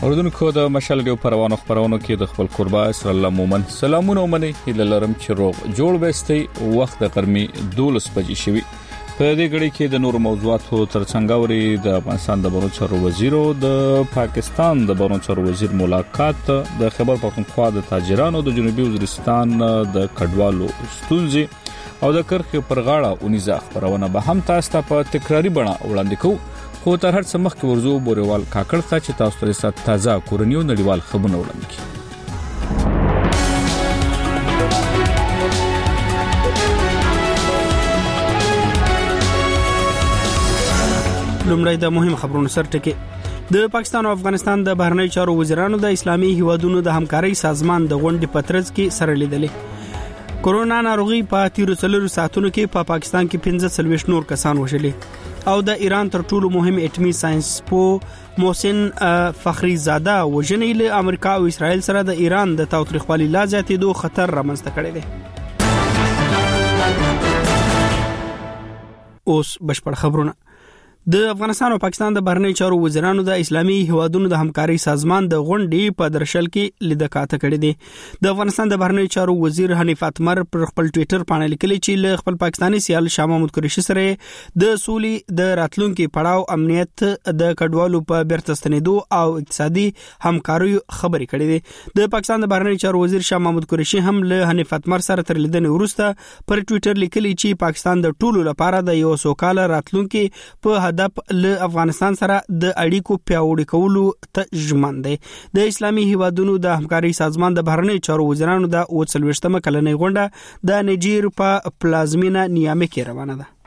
اوردونکو د مشال ډیو پروانو خبرونو کې د خپل قربا صلی الله مومن سلامونه ومني هللرم چې روغ جوړ بستي وخت د قرمي 12 بجې شوي په دې غړي کې د نور موضوعاتو ترڅنګ اوري د افغانستان د بهرنیو چارو وزیر او د پاکستان د بهرنیو چارو وزیر ملاقات د خبر پښتونخوا د تاجرانو د جنوبي وزیرستان د کډوالو ستونزې او د کرخې پر غاړه اونیزه خبرونه به هم تاسو ته په تکراری بڼه وړاندې کوو خو تر هر څه مخکې ورزو بوريوال کاکړ ته چې تاسو ته تازه کورنیو نړیوال خبرونه وړاندې کړي لومړی د مهم خبرونو سرټکی د پاکستان او افغانستان د بهرنی چارو وزیرانو د اسلامي هیوادونو د همکارۍ سازمان د غونډې پترز کې سره لیدلې کورونا ناروغي په 13 ساعتونو کې په پاکستان کې 45 نور کسان وشلې او د ایران تر ټولو مهم اټومي ساينس پو محسن فخریزاده وژنې له امریکا او اسرائیل سره د ایران د تاوتریخوالي لا زیاتېدو خطر رامنځته کړی دی. اوس بشپړ خبرونه. د افغانستان او پاکستان د بهرنی چارو وزیرانو د اسلامي هیوادونو د همکارۍ سازمان د غونډې په درشل کې لیدکاته کړې دي. د افغانستان د بهرنی چارو وزیر حنیف اتمر پر خپل ټوئیټر باندې لیکلي چې له خپل پاکستانی سیال شاه محمود قریشي سره د سولې د راتلونکو پړاو امنیت د کډوالو په بیرته ستنېدو او اقتصادي همکارۍ خبرې کړې دي. د پاکستان د بهرنی چارو وزیر شاه محمود قریشي هم له حنیف اتمر سره تر لیدنې وروسته پر ټوئیټر لیکلي چې پاکستان د ټولو لپاره د یو سوکاله راتلونکو په له افغانستان سره د اړیکو پیاوړي کولو ته ژمن دی. د اسلامي هیوادونو د همکارۍ سازمان د بهرنی چارو وزیرانو د 23مه کلنۍ غونډه د نایجیر په پلازمینه نیامه کې روانه ده.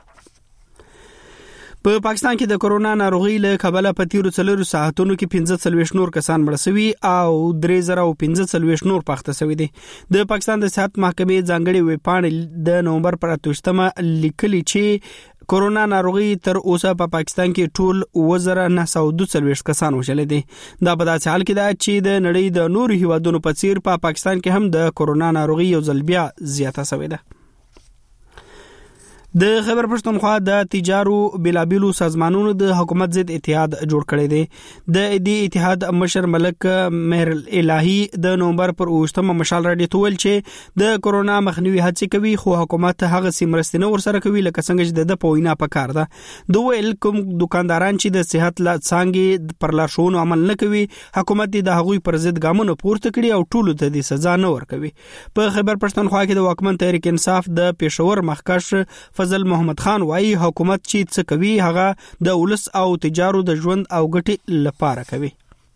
په پاکستان کې د کورونا ناروغي له کبله په 13 ساعتونو کې 45 نور کسان مړ شوي او 3015 نور پاخته شوي دي. د پاکستان د صحت محکمې ځانګړي ویبپاڼې د نومبر پر 28مه لیکلي چې کورونا ناروغي تر اوسه په پاکستان کې ټول 1942 کسان وشل دي. دا په داسې حال کې ده چې د نړۍ د نورو هیوادونو په څیر په پاکستان کې هم د کورونا ناروغي یو ځل بیا زیاته شوې ده. د خیبر پښتونخوا د تجارو بلابلو سازمانونو د حکومت ضد اتحاد جوړ کړی دی. د دې اتحاد مشر ملک مهر الهی د نومبر پر 28مه مشال راډیو ته ویل چې د کورونا مخنیوي هڅې کوي خو حکومت هغه سیمرستنه ورسره کوي لکه څنګه چې د پوینا په کار ده. د ویل کوم دکانداران چې د صحت لا څنګه پر لارښوونو عمل نه کوي حکومت د هغوی پر ضد ګامونه پورته کړي او ټولو ته د سزا نه ورکوي. په خیبر پښتونخوا کې د واکمن تحریک انصاف د پېښور مخکښ فضل محمد خان وايي حکومت چې څه کوي هغه د ولس او تجارو د ژوند او ګټې لپاره کوي.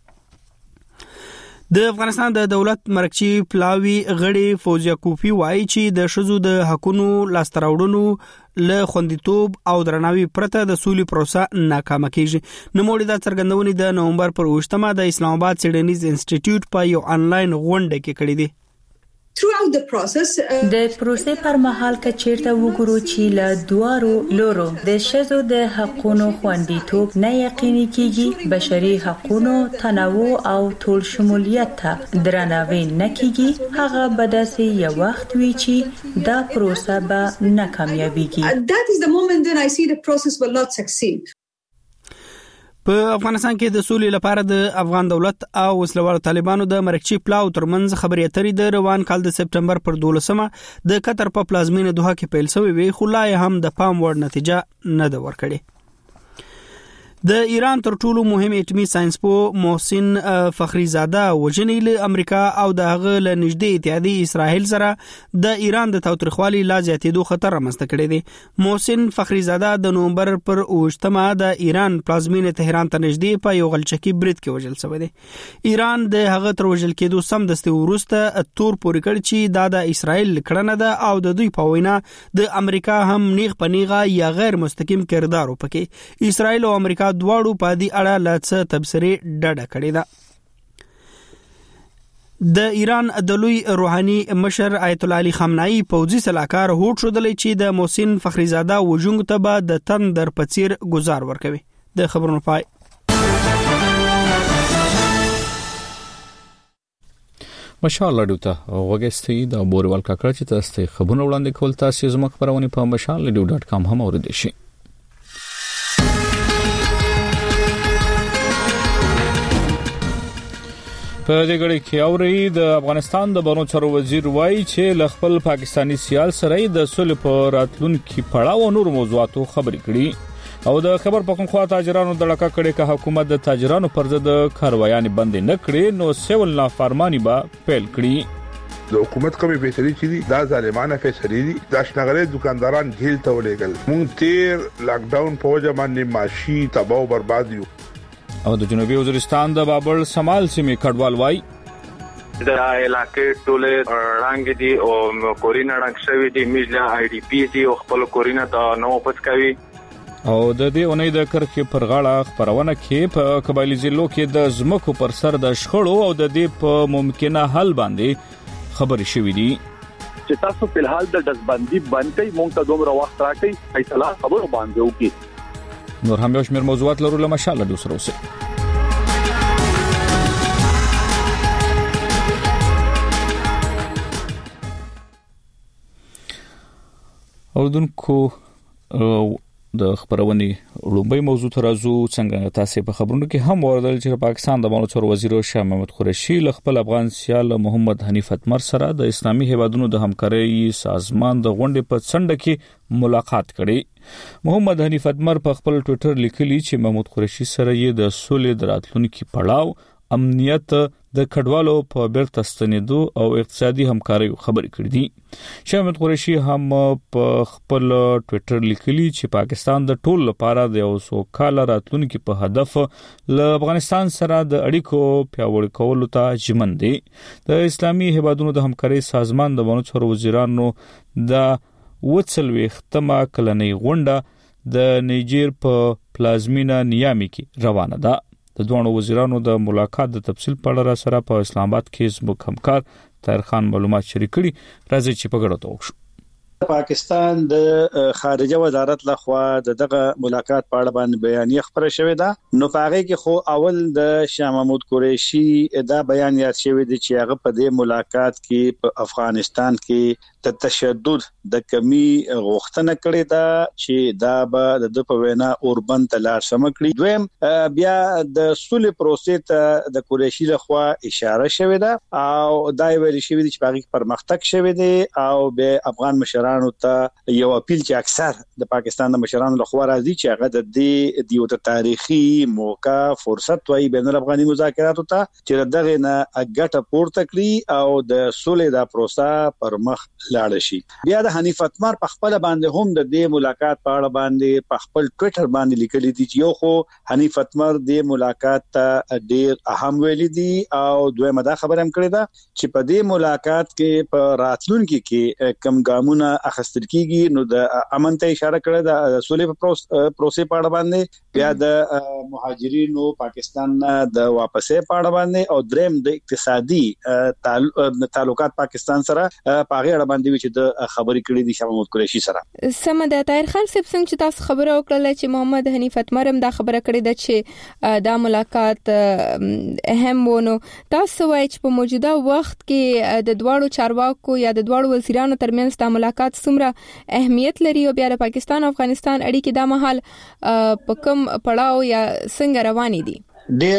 د افغانستان د دولت مرکزی پلاوی غړي فوزیا کوفی وايي چې د شذو د حقونو لاستراوړونو له خوندیتوب او درناوي پرته د سولې پروسه ناکامه کیږي. نوموړي د څرګندونې د نومبر پر 28مه د اسلام آباد سیډنیز انسټیټیوټ په یو انلاین غونډه کې کړې دي. د پروسې پر مهال کې چیرته وګورو چې له دوارو لورو د شذو د حقونو خوندیتوب نه یقیني کیږي بشري حقونو تنوع او ټول شمولیت ته درناوی نه کیږي هغه به داسې یو وخت وي چې دا پروسه به ناکامیابیږي. That is the moment then I see the process will not succeed. په افغانستان کې د سولې لپاره د افغان دولت او وسلوال طالبانو د مرکزی پلاو ترمنځ خبرې اترې د روان کال د سپټمبر پر 12مه د قطر په پلازمینه دوحه کې پیل شوې وي خو لا هم د پام وړ نتیجه نه ده ورکړې. د ایران تر ټولو مهم اټومي ساينس پو محسن فخریزاده وژنې له امریکا او د هغه له نږدې اتحادیې اسرائیل سره د ایران د تاوتریخوالي لا زیاتېدو خطر رامنځته کړی دی. محسن فخریزاده د نومبر پر 28مه د ایران پلازمینه تهران ته نږدې په یو غلچکی برید کې وژل شوی دی. ایران د هغه تر وژل کېدو سمدستي وروسته تور پورې کړ چې دا د اسرائیل کړنه ده او د دوی په وینا د امریکا هم نیغ پنیغه یا غیر مستقیم کردار وکړي. اسرائیل او امریکا دواړو په دې اړه لا څه تبصرې ډډه کړې ده. د ایران د لوی روحاني مشر آیت الله علي خامنه‌ای پوځي سلاکار هوټ شودلې چې د محسن فخریزاده وژونکو ته به د تندر پڅیر گزار ورکوي. د خبرونو پای. مشال لډو ته وګستې د بوريوال کاکړ چې تاسو خبرونه وړاندې کول تاسو زموږ خبرونه په mashalledu.com هم اوریدئ شئ. په دې غړي کې اوري د افغانستان د بانو چارو وزیر وایي چې ل خپل پاکستانی سیال سره د صلح په راتلونکو پړاو نور موضوعاتو خبرې کړي او د خبر پکون خوا تاجرانو د لکه کړي که حکومت د تاجرانو پر ضد کاروایان بند نه کړي نو سیول نافرمانی به پیل کړي د حکومت کومې فیصلې چې دي دا ظالمانه فیصلې دي د شنغلې دکانداران جیل ته ولېګل مونږ تیر لاک ډاون په وجه باندې ماشي تباہ او برباد یو او د جنوبي وزیرستان د بابل سمال سیمې کډوال وای د علاقې ټوله رنگ دي او کورینا رنگ شوی دي میجلا آی ډی پی دي او خپل کورینا ته نو پټ کوي او د دې اونۍ د کرخې پر غاړه خبرونه کې په قبایلی ضلعو کې د زمکو پر سر د شخړو او د دې په ممکنه حل باندې خبرې شوې دي چې تاسو په حال د دزبندي باندې مونږ ته دومره وخت راکړي فیصله خبرو باندې وکړي نور هم یو شمېر موضوعات لرو له مشاله دوسر اوسه اوردونکو د خبرونې لومبۍ موضوع ترازو څنګه تاسو په خبرونو کې هم وردل چې پاکستان د بانو چارو وزیر شاه محمود قریشي ل خپل افغان سیال محمد حنیف اتمر سره د اسلامي هیوادونو د همکارۍ سازمان د غونډې په څنډه کې ملاقات کړي محمد حنیف اتمر په خپل ټوئیټر لیکلي چې محمود قریشي سره یې د سولې د راتلونکو پړاو امنیت د کډوالو په بیرته ستنېدو او اقتصادي همکارۍ خبرې کړې دي شاه محمود قریشي هم په خپل ټوئیټر لیکلي چې پاکستان د ټول لپاره د یو سوکاله راتلونکو په هدف ل افغانستان سره د اړیکو پیاوړي کولو ته ژمن دي د اسلامي هیوادونو د همکارۍ سازمان د بانو چارو وزیرانو د وڅلويختمه کلنۍ غونډه د نیجر په پلازمینا نیامي کې روانه ده د دوه وزیرانو د ملاقات د تفصیل په اړه سره په اسلام آباد کې زموږ همکار طاهر خان معلومات شریک کړي راځي چې په ګډه توښو پاکستان د خارجه وزارت لخوا دغه ملاقات په اړه باندې بیانیه خبره شوې ده نو پاره کې خو اول د شاه محمود قریشي دا بیان یاد شوی دی چې هغه په دې ملاقات کې په افغانستان کې د تشدد د کمی غوښتنه کړې ده چې دا به د په وینا اوربند تلار سمکړي دویم بیا د صلح پروسې ته د قریشي لخوا اشاره شوې ده او دا ویل شوی دی چې باغی پرمختګ شوی دی او به افغان مشرانو ته یو اپیل چې اکثر د پاکستان د مشرانو لخوا راځي چې هغه د دې دیو ته تاریخي موقع فرصت وایي بین الافغاني مذاکراتو ته چې دغه نه اګټه پورته کړي او د صلح د پروسه پر مخ لاړ شي بیا د حنیف اتمر په خپل باندې هم د دې ملاقات په اړه باندې په خپل ټوئیټر باندې لیکلي دي چې یو خو حنیف اتمر د ملاقات ته ډیر اهم ویلي دي او دویمه دا خبره هم کړې ده چې په دې ملاقات کې په راتلونکو کې کم ګامونه اخستل کیږي نو د امن ته اشاره کړې ده د صلح پروسې په اړه باندې بیا د مهاجرینو پاکستان د واپسې په اړه باندې او دریم د اقتصادي تعلقات پاکستان سره په اړه باندې چې د خبرې کړې دي شاه محمود قریشي سره سمده طاهر خان صاحب څنګه چې تاسو خبره وکړه چې محمد حنیف اتمر هم دا خبره کړې ده چې دا ملاقات اهم ونه تاسو وایي چې په موجوده وخت کې د دواړو چارواکو یا د دواړو وزیرانو ترمنځ د ملاقات څومره اهمیت لري او بیا د پاکستان او افغانستان اړیکې د محل په کوم پړاو یا څنګه روانې دي ډیر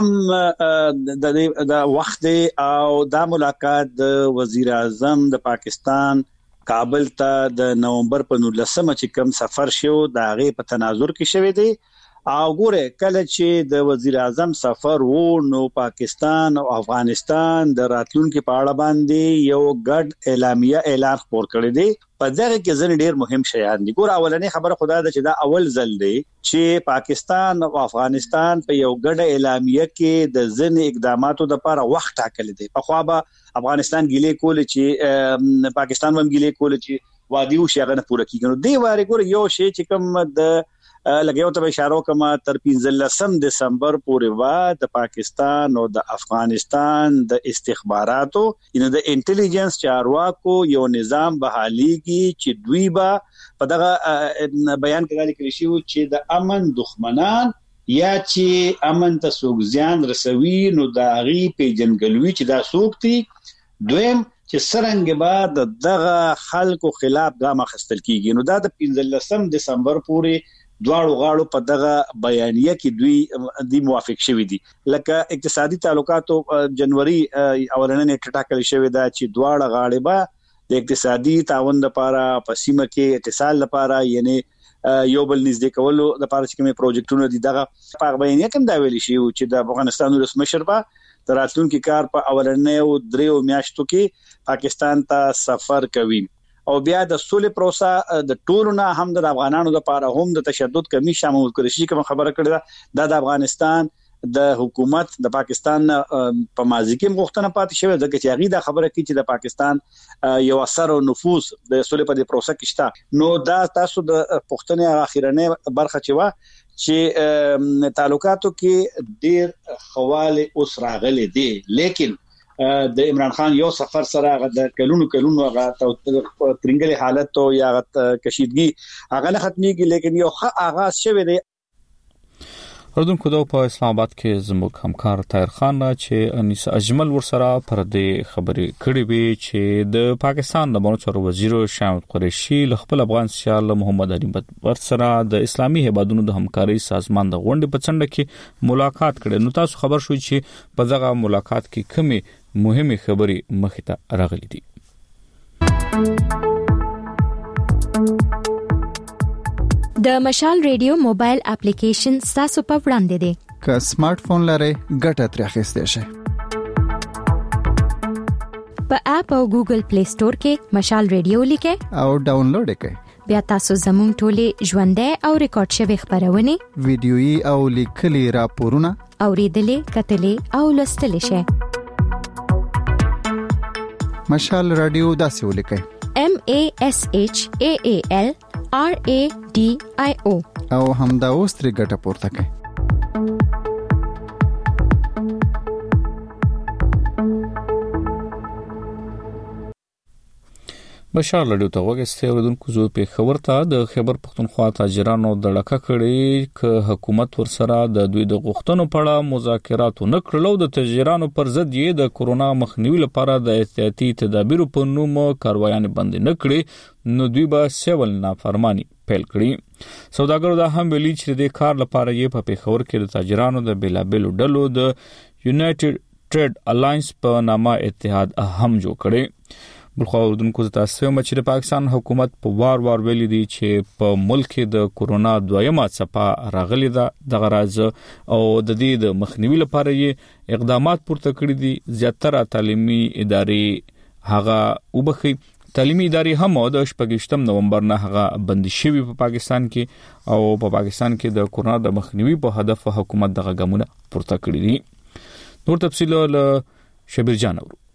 اهم د وخت او د ملاقات د وزیر اعظم د پاکستان کابل ته د نومبر په 19 چې کوم سفر شو دا غي په تناظر کې شوی دی او ګوره کله چې د وزیر اعظم سفر وو نو پاکستان او افغانستان د راتلونکو په اړه باندې یو ګډ اعلان خپور کړی دی په دغه کې ځل ډیر مهم شیان دي ګوره اولنې خبره خدا ده چې دا اول ځل دی چې پاکستان او افغانستان په یو ګډ اعلامیه کې د ځین اقداماتو لپاره وخت ټاکل دي په خوا به افغانستان ګیلې کول چې پاکستان هم ګیلې کول چې وادي او شیغه نه پوره کیږي نو دی واره ګوره یو شی چې کوم د لګیو ته اشاره کوم تر 15 دسمبر پورې وا د پاکستان او د افغانستان د استخباراتو ان د انټيليجنس چارواکو یو نظام بحاليږي چې دوی با په دغه بیان کې لیکل شوی چې د امن دښمنان یا چې امن ته سوګزيان رسوي نو دا غي پیجنګلوي چې دا سوکتي دویم چې سرنګ بعد دغه خلکو خلاف ګام اخستل کیږي نو دا د 15 دسمبر پورې دواړو غاړو په دغه بیانیه کې دوی موافق شوي دي. لکه اقتصادي تعلقاتو جنوري اولنې نیټه ټاکل شوې ده چې دواړه غاړې به د اقتصادي تعاون لپاره په سیمه کې اتصال لپاره یعنی یو بل نږدې کولو د لپاره چې کومه پروجیکټونه دي دغه په بیانیه کې دا ویل شي چې د افغانستان ولس مشر به راتلونکي کار په اولنې 3 میاشتو کې پاکستان ته سفر کوي او بیا د سولې پروسه د ټولو نه هم د افغانانو لپاره هم د تشدد کمی شامل کړي شي کوم خبره کړې ده د افغانستان د حکومت د پاکستان په ماضي کې مغختنه پاتې شوی ځکه چې هغه دا خبره کوي چې د پاکستان یو اثر او نفوذ د سولې په پروسه کې شته. نو دا تاسو د پښتنې اخیرنه برخه چې تعلقاتو کې ډیر خواله اوس راغلي دي لیکن د عمران خان یو سفر سره د کلونو هغه ترنګلي حالت او یا کشیدګي هغه نه ختميږي لیکن یو ښه آغاز شوی دی. اردوونکو د په اسلام آباد کې زموږ همکار طاهر خان چې انیس اجمل ورسره پر دې خبرې کړې وي چې د پاکستان د بهرنیو چارو وزیر شاه محمود قریشي له خپل افغان سیال محمد علي ورسره د اسلامي هیوادونو د همکاري سازمان د غونډې په څنډه کې ملاقات کړي. نو تاسو خبر شوئ چې په دغه ملاقات کې کومې مهمه خبرې مخې ته راغلي دي. د مشال ریډیو موبایل اپلیکیشن تاسو په وړاندې دی. که سمارټ فون لرئ ګټه ترې اخیستئ شئ. په اپ او ګوګل پلی سٹور کې مشال ریډیو لیکئ او ډاونلوډ کړئ. بیا تاسو زموږ ټولې ژوندۍ او ریکارډ شوی خبرونه ویډیويي او لیکلي راپورونه اوریدلې کتلې او لوستلې شئ. مشال رادیو داسې ولیکئ MASHAAL RADIO او همدا اوس ترې ګټه پورته کړئ. بشار لډو ته وګستې اوردونکو زو په خبر ته د خیبر پختونخوا تاجرانو د لکه کړي ک حکومت ورسره د دوی د غوښتنو په اړه مذاکرات نه کړلو د تاجرانو پر ضد یې د کورونا مخنیوي لپاره د احتیاطي تدابیرو په نوم کاروایان بند نه کړي نو دوی به سیول نافرمانی پیل کړي. سوداګرو دا هم ویلي چې د کار لپاره یې په پیښور کې د تاجرانو د بیلابلو ډلو د یونایټډ ټریډ الاینس په نامه اتحاد هم جوړ کړي. بلخو اردوونکو تاسو هم چې د پاکستان حکومت په وار ویلي دي چې په ملک کې د کورونا دویمه څپه راغلي ده د غراز او د دې د مخنیوي لپاره یې اقدامات پورته کړی دي. زیاتره تعلیمي ادارې هغه وبخي تعلیمي ادارې هم د 28 نومبر نه هغه بند شوی په پاکستان کې او په پاکستان کې د کورونا د مخنیوي په هدف حکومت دغه ګامونه پورته کړی دي. نور تفصیل له شبیر جان اورو.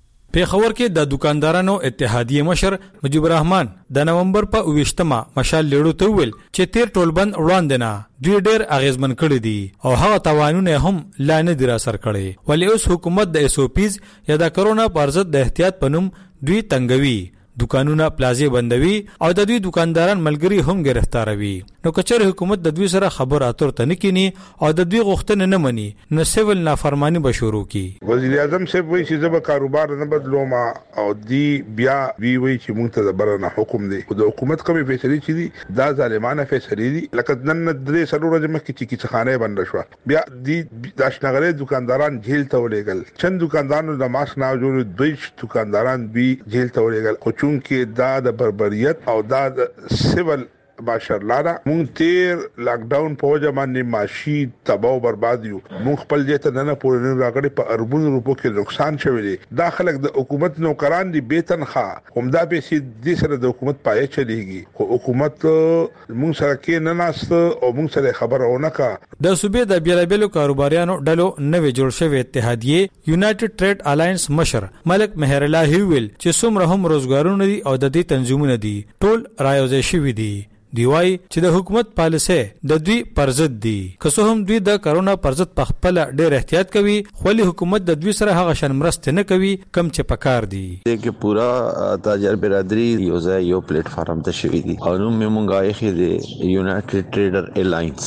پیښور کې د دکاندارانو اتحادیه مشر مجيب الرحمن د نومبر په 28مه مشال لیړو ته ویل چې تیر ټولبند وړاندې نه دوی ډېر اغیزمن کړي دي او هغه توانونه هم لا نه دي را سر کړي ولی اوس حکومت د SOPs یا د کرونا پر ضد د احتیاط پنوم دوی تنګوي دکانونه پلازې بندوي او د دوی دکانداران ملګری هم گرفتاروي. نو کچره حکومت د دوی سره خبر اتر ته نکینی او د دوی غوښتنه نه مني نو سیول نافرمانی به شروع کی. وزیر اعظم صاحب وایي چې زما کاروبار نه بدلوم او دی بیا وی چې مونږ ته د برنه حکم دی د حکومت کومې فیصله چي دي دا ظالمانه فیصله دي لکه نن درې سلو ورځې مخکې چې کیسخانه بند شو بیا دی د شنغره دکانداران جیل ته ولېګل چند دکاندارانو د ماسک نه جوړ دوی دکانداران بي جیل ته ولېګل کې دا د بربریت او دا د سیول ماشاءالله مونږ تیر لاک ډاون په وجه باندې معاشي تباہ او برباد یو مونږ خپل ځای نه پورې راغلي په اربونو روپو کې نقصان شوی دی. دا خلک د حکومت نوکران دي به تنخواه هم دا پیسې د سره د حکومت پای چلیږي خو حکومت مونږ سره کې نه ناست او مونږ سره خبرونه کا. د صوبې د بیلابلو کاروباریانو ډلو نوې جوړ شوی اتحادیه یونایټډ ټریډ الاینس مشر ملک مهر الله ویل چې څومره هم روزګارونه دي او د دې تنظیمونه دي ټول رايوځي شوی دي. دی وای چې د حکومت پالیسي د دوی پرزد دي که څه هم دوی د کرونا پرزد په خپل ډېر احتیاط کوي خو له حکومت د دوی سره هغه شان مرسته نه کوي کم چې پکار دي. دغه پورا تاجر برادری یو ځای یو پلیټ فارم ته شوی دي او نو مونږه یې د یونایټډ ټریډر الاینس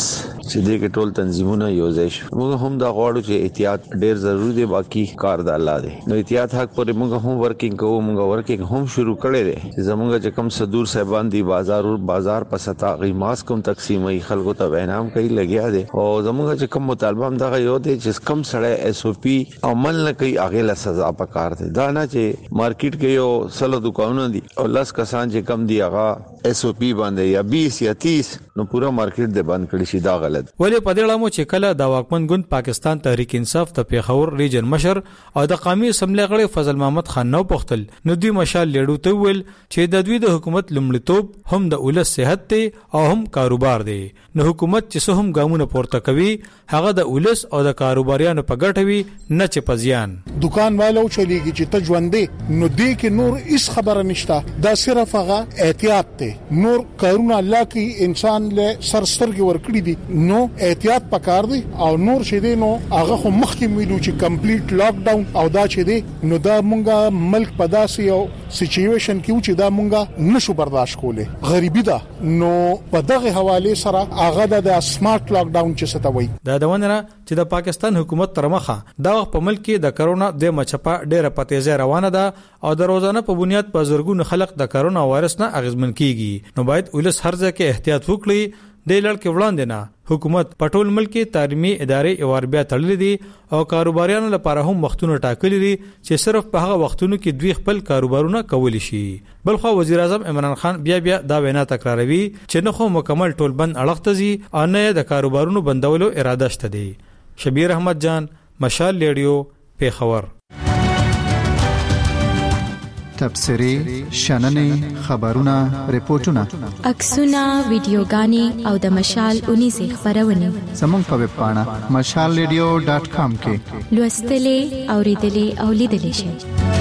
چې دې کې ټول تنظیمونه یوځای شي. موږ هم دا غواړو چې احتیاط ډېر ضروری دی، باقي کار د الله دی. نو احتیاط حق پر موږ هم ورکینګ کوو، موږ ورکینګ هم شروع کړی دی چې زموږ چې کوم صدور صاحبان دی بازار په ستا غي ماسک هم تقسیمي خلکو ته وینام کوي لګیا دی، او زموږ چې کوم مطالبه هم دغه یو دی چې کم سړی اس او پی عمل نه کوي هغه له سزا پکار دی. دا نه چې مارکیټ کې یو سلو دکانونه دي او لاس کسان چې کم دی هغه اس او پی باندې یا 20 یا 30 نو پورا مارکیټ دې بند کړی شي. دا غلط. ولې په دې اړه مو چې کله د واکمن ګوند پاکستان تحریک انصاف ته پیښور ریجن مشر او د قومي اسمبلی غړي فضل محمد خان نو پختل نو دوی مشال لیډو ته ویل چې د دوی د حکومت لومړیتوب هم د ولس صحت دی او هم کاروبار دی. نو حکومت چې هم ګامونه پورته کوي هغه د ولس او د کاروباریانو په ګټه وي نه چې په زیان. دکان والو چلیږي چې ته ژوندې نو دې کې نور هیڅ خبره نشته، دا صرف هغه احتیاط دی. نور کارونه الله کې انسان له سرسترګي ورکړي دي نو احتیاط پکار دی. او نور شه دی نو هغه خو مخکې ویلو چې کمپلیټ لاک ډاون او دا چې دی نو دا مونږه ملک په داسې یو سچويشن کې چې دا مونږه نشو برداشت کوله، غریبی ده. نو په دغه حواله سره هغه د سمارټ لاک ډاون چې ستوي دا دونه چې د پاکستان حکومت تر مخه دا وخت په ملک کې د کرونا د مچپا ډیره پتیزه روانه ده او د روزانه په بنیاد په زرګونو خلک د کرونا وایرس نه اغیزمن کیږي. نو باید ولس هر ځای کې احتیاط وکړي. د لړ وړاندې نه حکومت په ټول ملک کې تعلیمي ادارې او بیا تړلې دي او کاروباریانو لپاره هم وختونه ټاکلي دي چې صرف په هغه وختونو کې دوی خپل کاروبارونه کولی شي. بلخو وزیر اعظم عمران خان بیا دا وینا تکراروي چې نه خو مکمل ټول بند اړخته زی او نه د کاروبارونو بندولو اراده شته دي. شبیر احمد جان، مشال ریډیو، پیښور. تبصری، شننې، خبرونه، ریپورتونه، عکسونه، ویډیوګانې او د مشال 19 خبرونه زموږ په ویب پاڼه mashalradio.com کې لوستلې، اوریدلې او لیدلې شئ.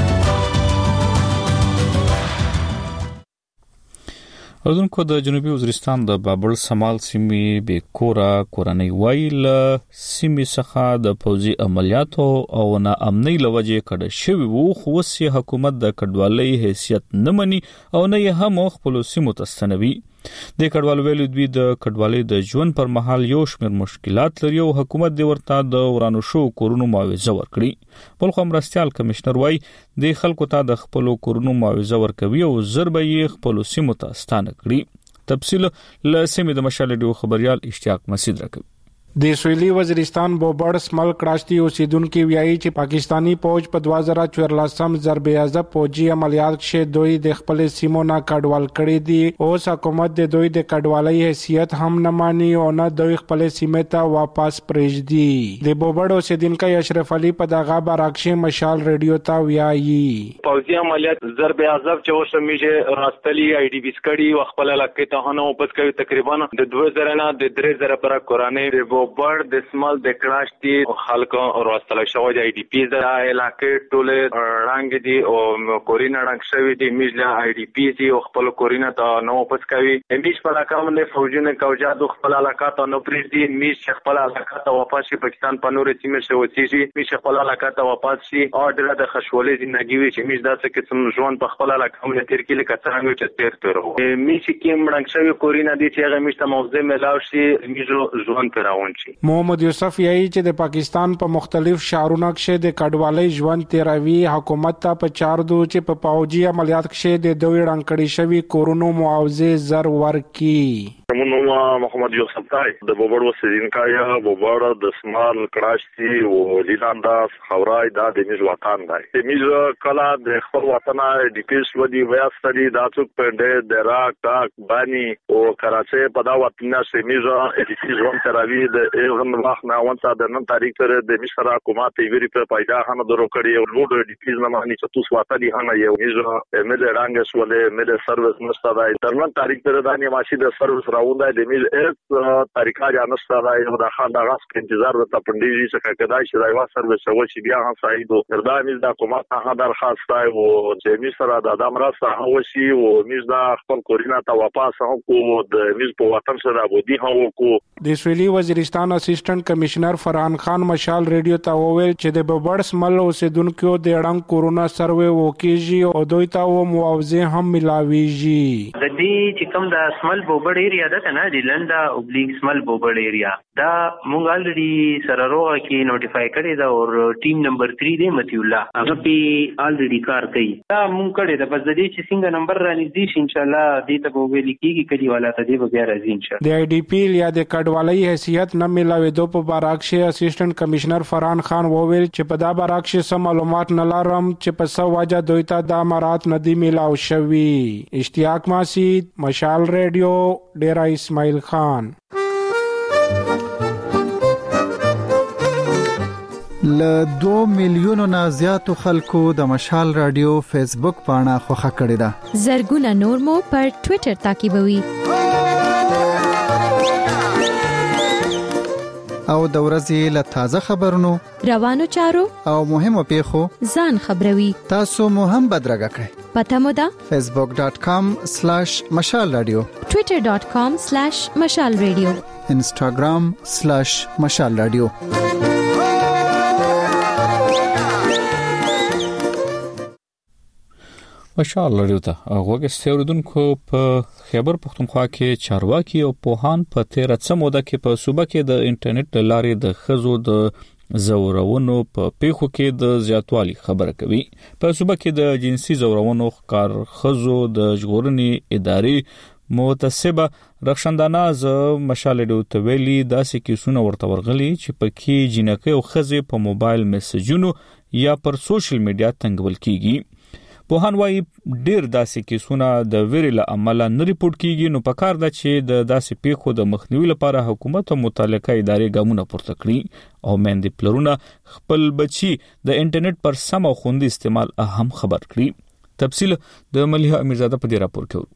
اوردونکو د جنوبي وزیرستان د بابل سمال سیمې به کورنۍ وایل سیمې څخه د پوځي عملیاتو او نا امنۍ لوجې کډه شوی وو، خو وسې حکومت د کډوالۍ حیثیت نه مني او نه یې هم خپل سیمو ته ستنوي. د کډوالو ویلو دوی د کډوالۍ د ژوند پر مهال یو شمېر مشکلات لري او حکومت د ورته د ورانو شو کورونو معاوضه ورکړي. بل خو مرستيال کمشنر وای د خلکو ته د خپل کورونو معاوضه ورکوي او ضربه یې خپل سیمو ته ستانه کړي. تفصیل له سیمې د مشال ریډیو خبريال اشتیاق مسعود راکوي. د سویلي وزیرستان بوبړ سمل کراچي اوسیدونکو ویایي چې پاکستانی فوج په 2014 ضرب عضب فوجي عملیات کې دوی د خپل سیمو نه کډوال کړي دي. اوس حکومت د دوی د کډوالۍ حیثیت هم نه مانی او نه دوی خپل سیمه ته واپس پرېږدي. د بوبړ اوسیدونکو اشرف علي په دغه بارکشه مشال ریډیو ته ویایي فوجي عملیات ضرب عضب چې اوس میجه راستلي آی ډي بي سکړي خپل علاقې ته نه واپس کوي. تقریبا د 2000 نه د 3000 پر کورانه بر د سمال د کلاشتي خلکو راستل شوی د آی ډي پی د علاقې ټوله رنگ دي او کورینا رنگ شوی دي میجلا آی ډي پی دي او خپل کورینا ته نو واپس کوي. میش په علاقه باندې فوجونه کوجا د خپل علاقه ته نو پریږدي. میش خپل علاقه ته واپس شي پاکستان په نور سیمه شو وسیږي. میش خپل علاقه ته واپس شي او د خشولې ژوندۍ وي چې میش داسې کې ژوند په خپل علاقه باندې تیر کې لکه څنګه چې تیر تیرو. میش کې رنگ شوی کورینا دي چې هغه میش ته موضوع ملاو شي میجو ژوند پیراون. محمد یوسف یای چې د پاکستان په مختلف شهرونو کې د کډوالۍ ژوند تیروي حکومت ته په چار دو چې په پاوجي عملیات کې د دوی رنګړی شوی کورونو معاوضه زر ورکي. منو محمد یوسف تای د بوبړ وسیدینکایا بوبړ د سمال کراچي او لیلانداس خورای د میز وطن دی. د میز کلا د خپل وطن د پیس ودی ویاستري د څوک په د راک تاک بانی او کراچي په دا وطن سه میز د ژوند تراوی د ایغن وخت نه وانته د نن تاریخ سره د مصر حکومت ویری په پیدا هنه درو کړی او لوډ د پیس نه مانی چې توس وطن هنه یو میز مل رنګ سولې مل سرویس مستدای ترمن تاریخ سره د نیماشي د سرویس راوند د میل اس طریقه یا نستدای د خان د غاس انتظار د پندیجی څخه کدای شي راو سرویس او چې بیا هم سایدو دردا میز د حکومت نه درخواست دی او چې مصر د امراسته هوشي او میز د خپل کورینا ته واپس هم کو د میز په وطن سره بودی هم کو. د سویلي وزیرستان اسسټنټ کمشنر فرحان خان مشال ریډیو ته وویل چې د ببړ سمل اوسیدونکو د اړم کورونا سروې وکیږي او دوی ته و معاوضه هم ملاويږي. د دې چې کوم د سمل بوبړ ایریا ده نه د لنډه اوبلیګ سمل بوبړ ایریا دا مونږ الریډي سره روغه کې نوټیفای کړی دا او ټیم نمبر 3 دی متي الله هغه په الریډي کار کوي دا مونږ کړی دا بس د دې چې څنګه نمبر را نږدې شي ان شاء الله دې ته به ویل کېږي کلی والا ته دې بیا راځي ان شاء الله. د آی ډی پی یا د کډوالۍ حیثیت نه ملاوېدو په بارکشه اسسټنټ کمشنر فرحان خان وویل چې په دا بارکشه سم معلومات نه لرم چې په څه وجه دوی ته د امارات ندی ملاو شوی. اشتیاق ماسید، مشال ریډیو، ډیرا اسماعیل خان. ل 2 میلیونو نه زیاتو خلکو د مشال رادیو فیسبوک پاڼه خوښه کړې ده. زرګونه نور مو پر ټوئیټر تعقیبوي. او د ورځې له تازه خبرونو، روانو چارو او مهمو پیښو ځان خبروي. تاسو مو هم بدرګه کړئ. پته مو ده facebook.com/مشال رادیو، twitter.com/مشال رادیو، instagram/مشال رادیو. مشال رادیو ته غوښتل اوریدونکو په خیبر پختونخوا کې چارواکي او پوهان په 13 موده کې په صوبه کې د انټرنیټ لارې د خزو د زورونو په پیښو کې د زیاتوالي خبره کوي. په صوبه کې د جنسي زورونو کار خزو د ژغورنې ادارې متسبه رخصندانه ز مشال رادیو ته ویلي داسې کیسونه ورته ورغلي چې پکې جنکه او خزه په موبایل میسجونو یا پر سوشل میډیا تنګول کیږي. پوهان وايي ډیر داسې کیسونه د ویرل عمله نه ریپورت کیږي، نو پکار ده چې د داسې پیښو د مخنیوي لپاره حکومت او متعلقه ادارې ګامونه پورته کړي او مېندې پلرونه خپل بچي د انټرنیټ پر سم او خوندي استعمال اهم خبر کړي. تفصیل د ملیحه امیرزاده په دې راپور کې.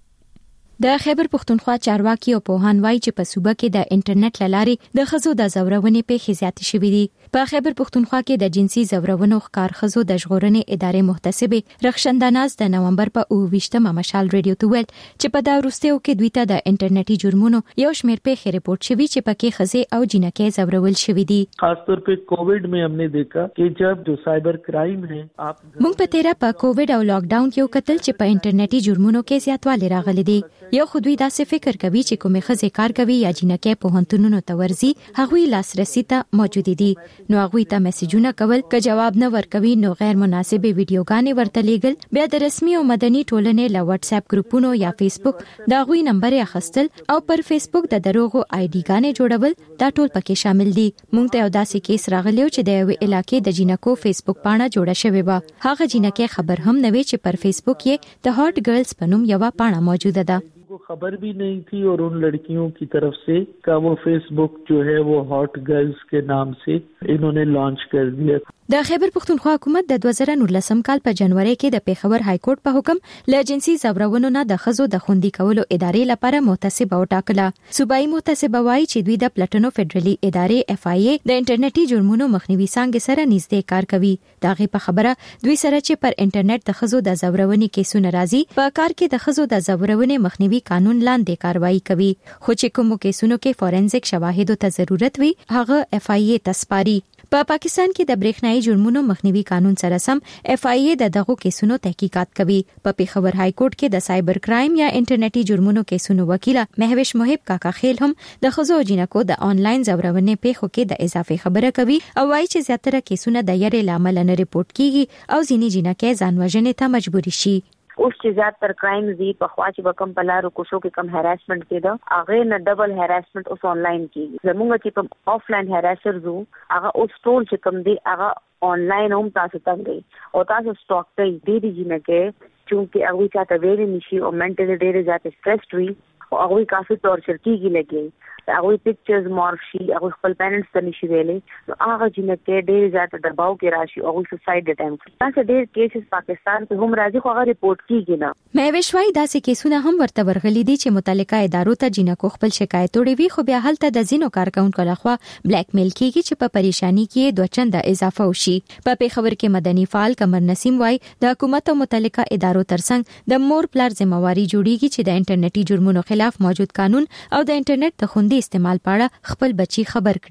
د خیبر پختونخوا چارواکي او پوهان وایي چې په صوبه کې د انټرنیټ لارې د خزو د زورونې پیښې زیاتې شوې دي. په خیبر پختونخوا کې د جنسي زورونو ښکار خزو د ژغورنې ادارې محتسبه رخصنداناز د نومبر په 28مه مشال رادیو ته ویل چې په دا وروستیو کې دوی ته د انټرنیټي جرمونو یو شمېر پیښې ریپورت شوي چې پکې خزې او جنکې زورول شوي دي. خاص طور په کووډ में हमने देखा कि जब जो साइबर क्राइम है موږ په تیرا په کووډ او لاک ډاون کې وکتل چې په انټرنیټي جرمونو کې زیاتوالی راغلي دي. یو خو دوی داسې فکر کوي چې کومې خزې کار کوي یا جنکې په هنتونونو ته ورزي هغوی لاسرسي ته موجود دي، نو هغوی ته میسجونه کول که جواب نه ورکوي نو غیر مناسبه ویډیوګانې ورته لیږل، بیا د رسمي او مدني ټولنې له واتس اپ ګروپونو یا فیسبوک د هغوی نمبر اخیستل او پر فیسبوک د دروغو آی ډي ګانې جوړول دا ټول پکې شامل دي. موږ ته یو داسې کیس راغلی چې د یوې علاقې د جنکو فیسبوک پاڼه جوړه شوې وه. هغه جنکې خبر هم نه وي چې پر فیسبوک یې د هاټ ګرلز په نوم یو پاڼه موجوده ده. को खबर भी नहीं थी और उन लड़कियों की तरफ से का वो फेसबुक जो है वो हॉट गर्ल्स के नाम से इन्होंने लॉन्च कर दिया. د خیبر پختونخوا حکومت د 2019 کال په جنوري کې د پیښور های کورټ په حکم له جنسي زورونو نه د خزو د خوندي کولو ادارې لپاره محتسبه وټاکله. صوبایي محتسبه وایي چې دوی د پلټنو فدرالي ادارې اف آی ای د انټرنیټي جرمونو مخنیوي څنګه سره نږدې کار کوي. داغه په خبره دوی سره چې پر انټرنیټ د خزو د زورونې کیسونه راځي په کار کې د خزو د زورونې مخنیوي قانون لاندې کاروایی کوي، خو چې کوم کیسونو کې فورنزیک شواهدو ته ضرورت وي هغه اف آی ای تسپاري. په پاکستان کې د برېښنايي جرمونو مخنیوي قانون سره سم اف آی ای د دغه کیسونو تحقیقات کوي. په پیښور های کورټ کې د سایبر کرایم یا انټرنیټي جرمونو کیسونو وکیل مهوش محب کاکا خیل هم د خزو جنکو د آنلاین زورونې پیښو کې د اضافه خبره کوي او وايي چې زیاتره کیسونه د یری لامل نه ریپورت کیږي او ځینې جنکې ځان وژنې ته مجبور شي. اوس چې زیاتره کرایم زی په خوا چې به کم پلارو کوشو کې کم هراسمنت کېده هغه نه ډبل هراسمنت اوس آنلاین کېږي. زموږ چې په آفلاین هراسر زو هغه اوس ټول چې کم دی هغه آنلاین هم تاسو ته او تاسو سټاک ته دی جنکه چې هغه چاته ویل نشي او منټلی ډېر زیات سټرېسډ وي او هغه کافي ټورچر کېږي لګي. هغه پکچرز مارک شي هغه خپل پیرنټس ته نشي ویلې نو هغه جنکه ډېر زیات دباو کې راشي او سوسایډ اټمپټ تاسو ډېر کیسز پاکستان ته هم راځي خو هغه ریپورت کیږي نه. مې وشوي داسې کیسونه هم ورته ورغلي دي چې متعلقه ادارو ته جنکو خپل شکایت وړي وي خو بیا هلته د زینو کارکونکو لخوا بلیک میل کیږي چې په پریشانی کې دوه چنده اضافه وشي. په پیښور کې مدني فعال قمر نسیم وای د حکومت او متعلقه ادارو ترڅنګ د مور پلار ذمہواری جوړیږي چې د انټرنیټي جرمونو خلاف موجود قانون او د انټرنیټ د خوندي استعمال په اړه خپل بچي خبر کړي.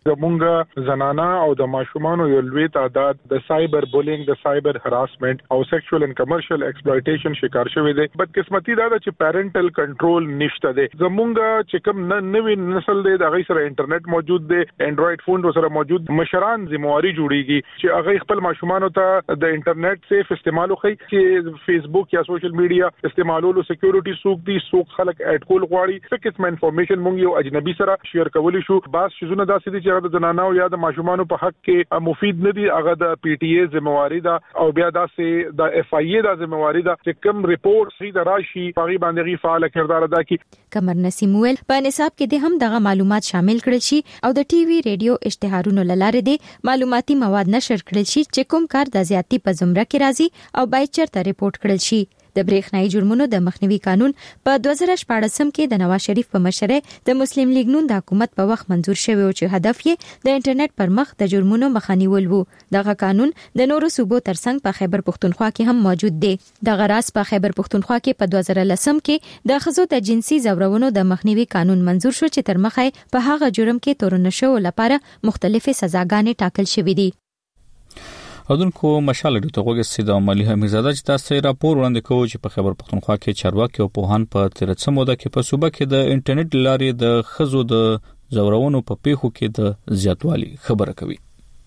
زمونږ زنانا او د ماشومان یو لوی تعداد د سایبر بولینګ د سایبر هراسمنت او سیکشوال اند کمرشل ایکسپلویټیشن شکار شوی دی. بدقسمتي دا چې پیرنټل کنټرول نشته دی. زمونږ چې کوم نوې نسل دی د هغه سره انټرنیټ موجود دی، انډراید فون سره موجود، مشران ذمہواری جوړیږي چې هغه خپل ماشومان ته د انټرنیټ سیف استعمال وکړي، چې فیسبوک یا سوشل میډیا استعمالولو سکیورټي سوق دي، سوق خلک اډ کول غواړي، څه قسم انفارمیشن مونږ یو اجنبي سره شیر کولی شو. باز شزونه داسې دي چې د زنانو یا د ماشومان په حق کې مفید نه دي. هغه د پی ټی ای ذمہواری ده او بیا داسې د اف ای ای د ذمہواری ده چې کوم ریپورت سي د راشي پاغي باندې فعال کردار ادا کړي. قمر نسیم ویل په نصاب کې د هم دغه معلومات شامل کړل شي او د ټي وي ریډیو اشتهارونو لاره دي معلوماتي مواد نشر کړل شي چې کوم کار د زیاتی په زمره کې راځي او باید چرته ریپورت کړل شي. د برېښنايي جرمونو د مخنیوي قانون په 2014 کې د نواز شریف په مشرۍ د مسلم لیگ نون د حکومت په وخت منزور شوی او چې هدف یې د انټرنیټ پر مخ د جرمونو مخنیول وو. دغه قانون د نورو صوبو ترڅنګ په خیبر پښتونخوا کې هم موجود دی. دغه راز په خیبر پښتونخوا کې په 2010 کې د ښځو د جنسي ځورونو د مخنیوي قانون منزور شو چې تر مخه په هغه جرم کې تورن شو لپاره مختلفې سزاګانې ټاکل شوې دي. اودونکو مشال ډیټو غوږ سیده ملي حمیزاده چې تاسو راپور وړاندې کوي چې په خیبر پښتونخوا کې چارواکي او پوهان په تیرڅه موده کې په صوبه کې د انټرنیټ لارې د خزو د زورونو په پیښو کې د زیاتوالي خبره کوي.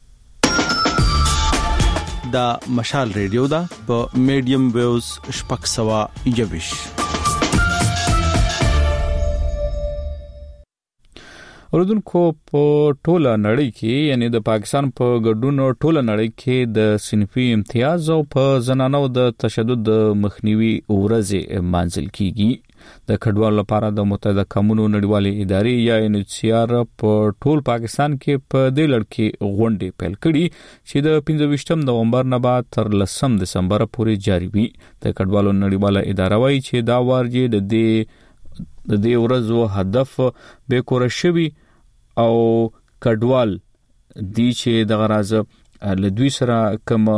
دا مشال ریډیو دا په میډیم ویوز شپږ سوا یوش. اوردونکو په ټوله نړۍ کې یعنی د پاکستان په ګډون ټوله نړۍ کې د صنفي امتیاز او په زنانو د تشدد د مخنیوي ورځې مانځل کیږي. د کډوالو لپاره د متحده قومونو نړیوالې ادارې یا NHCR په ټول پاکستان کې په دې لړ کې غونډې پیل کړي چې د 25 نومبر نه بعد تر 10 دسمبر پورې جاری وي. د کډوالو نړیواله اداره وايي چې دا وارجه د دې ورځو هدف به کور شوی او کډوال دی چې د غراز لدوی سره کوم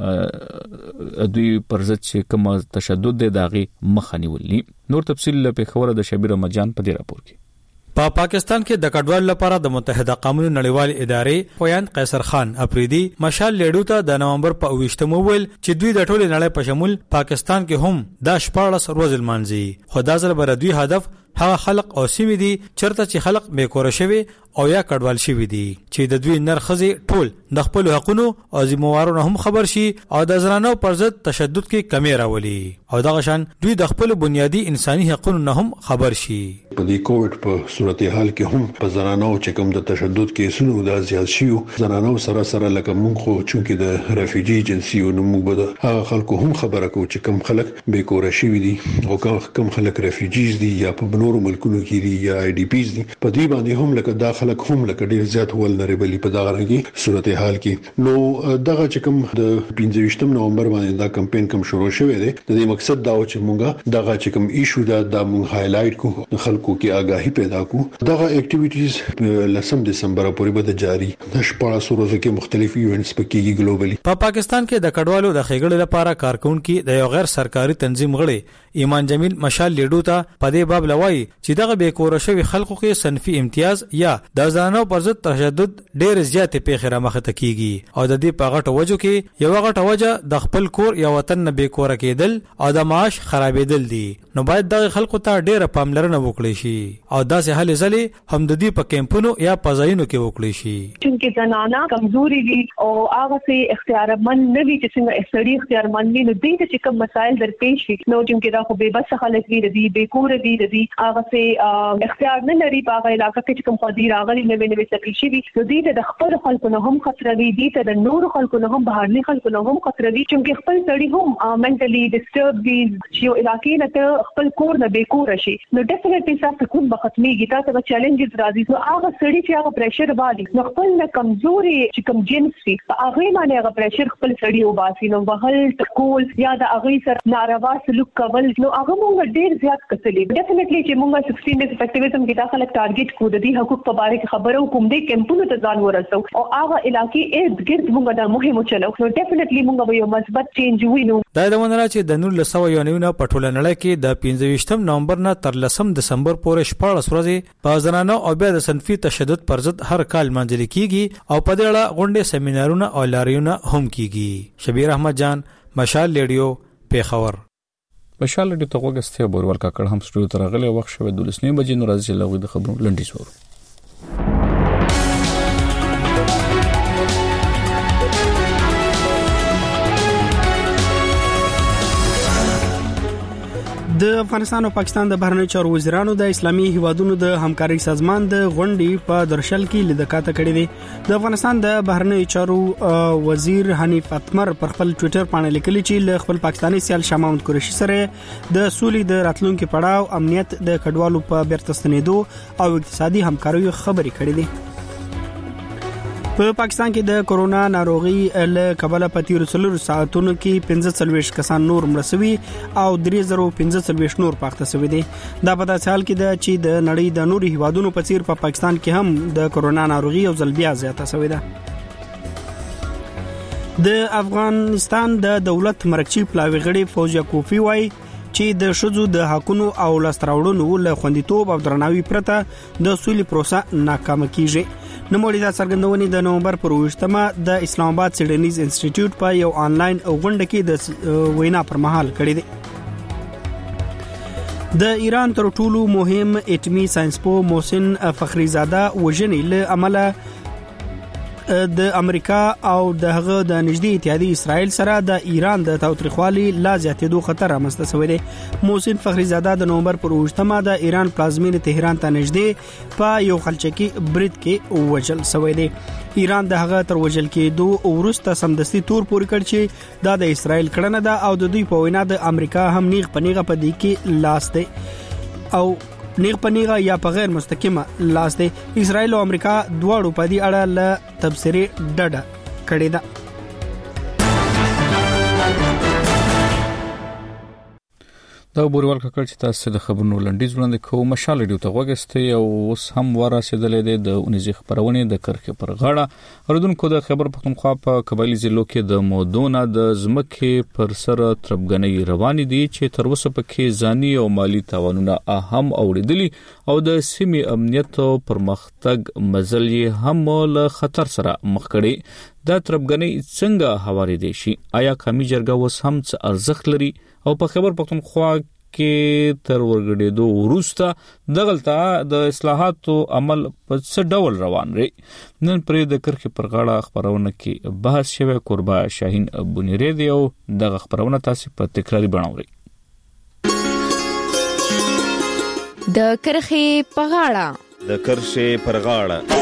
دوی پرځت چې کوم تشدد د داغي مخنیولي. نور تفصیل په خبره د شبیر مجان په دې راپور کې. په پاکستان کې د کډوال لپاره د متحده قومونو نړیوال ادارې پویان قیصر خان افریدي مشال لیډو ته د نومبر په 28 ویل چې دوی د ټولې نړۍ په شمول پاکستان کې هم د 14 ورځې لمانځي. خدا زل بر دوی هدف هغه خلق او سیمې دي چرته چې خلق بیکور شوي او یا کډوال شوي دي چې د دوی نرخزي ټول د خپل حقوقو او ذمہوارونو هم خبر شي او د زنانو پر ضد تشدد کې کمی راولي او دغه شان دوی د خپل بنیادی انساني حقوقو نه هم خبر شي. په دې کووډ په صورتحال کې هم په زنانو چې کوم د تشدد کیسونو د زیات شيو زنانو سره لکه مونږ خو چونکې د ریفیوجی ایجنسی او موږ به هغه خلکو هم خبره کوو چې کوم خلک بیکور شوي دي او کوم خلک ریفیوجیز دي یا په نورو ملکونو کې دي یا آی ډی پیز دي. په دې باندې هم لکه دا خلک هم لکه ډیر زیات ولنربلی په دغه رنګي صورتحال کې. نو دغه چې کوم د 25 نومبر باندې دا کمپاین کوم شروع شوی دی د دې مقصد دا و چې مونږه دغه چې کوم ایشو دا مونږ هایلایټ کو خلکو کې آگاهی پیدا کو. دغه اکټیویټیز 10 دسمبر پورې به جاری د 14 ورځې کې مختلف ایونټس پکې ګلوبلی. په پاکستان کې د کډوالو د خېګړې لپاره کارکونکو د یو غیر سرکاري تنظیم غړي ایمان جمیل مشال لیډو ته په دې باب لوي چې دغه بیکور شوی خلکو کې صنفي امتیاز یا د زنانو پر ضد تشدد ډېر زیات پیښه رامخته کیږي او د دې په غټه وجو کې یو غټه وجه د خپل کور یا وطن نه بیکور کېدل او د معاش خرابېدل دي. نو باید د خلکو ته ډېر پاملرنه وکړي شي او داسې هلې ځلې هم د دې په کیمپونو یا پځایونو کې وکړي شي چې زنانه کمزوري وي او هغه سي اختیارمن نه وي چې څنګه استړي اختیارمن وي نو دې چې کوم مسایل درپېښ وي نو چې دا خو به بس خلک وي د دې بیکور دي د دې هغه سي اختیار نه لري په هغه علاقې کې چې کوم خدي راغلي نه ویني چې شي نو دې د خپل خلکو نه هم خطر وي دې د نور خلکو نه هم بهرني خلکو نه هم خطر وي چې خپل سړي هم منټلی ډیسټرب دي چې علاقې نه ته خپل کور نه بیکور شي نو ډیفینټلی تاسو کوم بختميږي تاسو به چیلنجز راځي نو هغه سړي چې هغه پریشر والی نو خپل نه کمزوري چې کم جنس وي هغه باندې هغه پریشر خپل سړي وباسي نو وهل ټکول یا د هغه سره ناروا سلوک کول نو هغه موږ ډیر زیات کتلې ډیفینټلی چې چې موږ 16 ډیز اکټیویزم کې داخله ټارګټ کو د دې حقوق په اړه خبرو کوم دي کمپونو ته ځان ورسو او هغه علاقې ګرد موږ د مهمه چلو نو ډیفینټلی موږ به یو مثبت چینج وینو. دا د ونره چې د 1991 په ټوله نړۍ کې د 25 نومبر نه تر 10 دسمبر پورې 14 ورځې په زنانو او بیا د صنفي تشدد پر ضد هر کال منځل کیږي او په دې اړه غونډې سیمینارونه او لاریونه هم کیږي. شبیر احمد جان، مشال ریډیو، پیښور. مشال ریډیو ته وګورئ بورول کاکړ هم سټوډیو ته راغلی وخت شوه 12 بجې نو راځي لغوي د خبرو لنډیز ورو. د افغانستان او پاکستان د بهرنی چارو وزیرانو د اسلامي هیوادونو د همکارۍ سازمان د غونډې په درشل کې لیدکاته کړې دي. د افغانستان د بهرنی چارو وزیر حنیف اتمر پر خپل ټوئیټر باندې لیکلي چې له خپل پاکستاني سیال شاه محمود قریشي سره د سولې د راتلونکو پړاو، امنیت، د کډوالو په بیرته ستنېدو او اقتصادي همکاریو خبرې کړې دي. په پاکستان کې د کورونا ناروغي له کبله په تیر 3 ساعتونو کې 45 کسان نور مړ شوي او 3045 نور پاخته شوي دي. دا په داسې حال کې ده چې د نړۍ د نورو هیوادونو په څیر په پاکستان کې هم د کورونا ناروغي او ځل بیا زیاته شوې ده. د افغانستان د دولت مرکزی پلاوی غړي فوزیا کوفی وایي چې د شذو د حقونو او لاستراوړنو له خوندیتوب او درناوي پرته د سولې پروسه ناکامه کیږي. نوموړي دا څرګندونې د نومبر پر 28مه د اسلام آباد سیډنیز انسټیټیوټ په یو آنلاین غونډه کې د وینا پر مهال کړې ده. د ایران تر ټولو مهم اټومي ساينسپو محسن فخریزاده وژنې له عمله د امریکا او دغه د نږدې اتحادیه اسرائیل سره د ایران د تاوتریخوالي لا زیاتېدو خطر رامنځته شوی دی. محسن فخریزاده د نومبر پر 28مه د ایران پلازمینه تهران ته نږدې په یو خلچکی برید کې وژل شوی دی. ایران د هغه تر وژل کېدو وروسته سمدستي تور پوري کړ چې دا د اسرائیل کړنه ده او د دوی په وینا د امریکا هم نیغ پنیغه په دې کې لاس دی او نیغ پنیغه یا په غیر مستقیمه لاس دی. اسرائیل او امریکا دواړو په دې اړه له تبصرې ډډه کړې ده. دا بورول ککړ چې تاسو د خبرونو لنډیز وړاندې کوم. مشال ریډیو ته وګورئ او اوس هم ورسېدلې ده د 19 خبرونه د کرخه پر غاړه اوردونکو د خبر پختونخوا په قبایلی ضلعو کې د مودونه د زمکه پر سر تربګنۍ روان دي چې تر اوسه پکې ځاني او مالی تاوانونه هم اوریدلي او د سیمې امنیت او پرمختګ مزل یې هم له خطر سره مخ کړي. دا تربګنۍ څنګه هواري دي شي؟ آیا قومي جرګه وس هم څه ارزښت لري؟ او په خبر پختونخوا کې تر ورګډېدو وروسته دغلطه د اصلاحاتو عمل په څه ډول روان دی؟ نن پرې د کرخه پر غاړه خبرونه کې بحث شوی. قربا شاهین بنيري دی او دغه خبرونه تاسو په تکراری بڼوري. د کرخه په غاړه د کرخه پر غاړه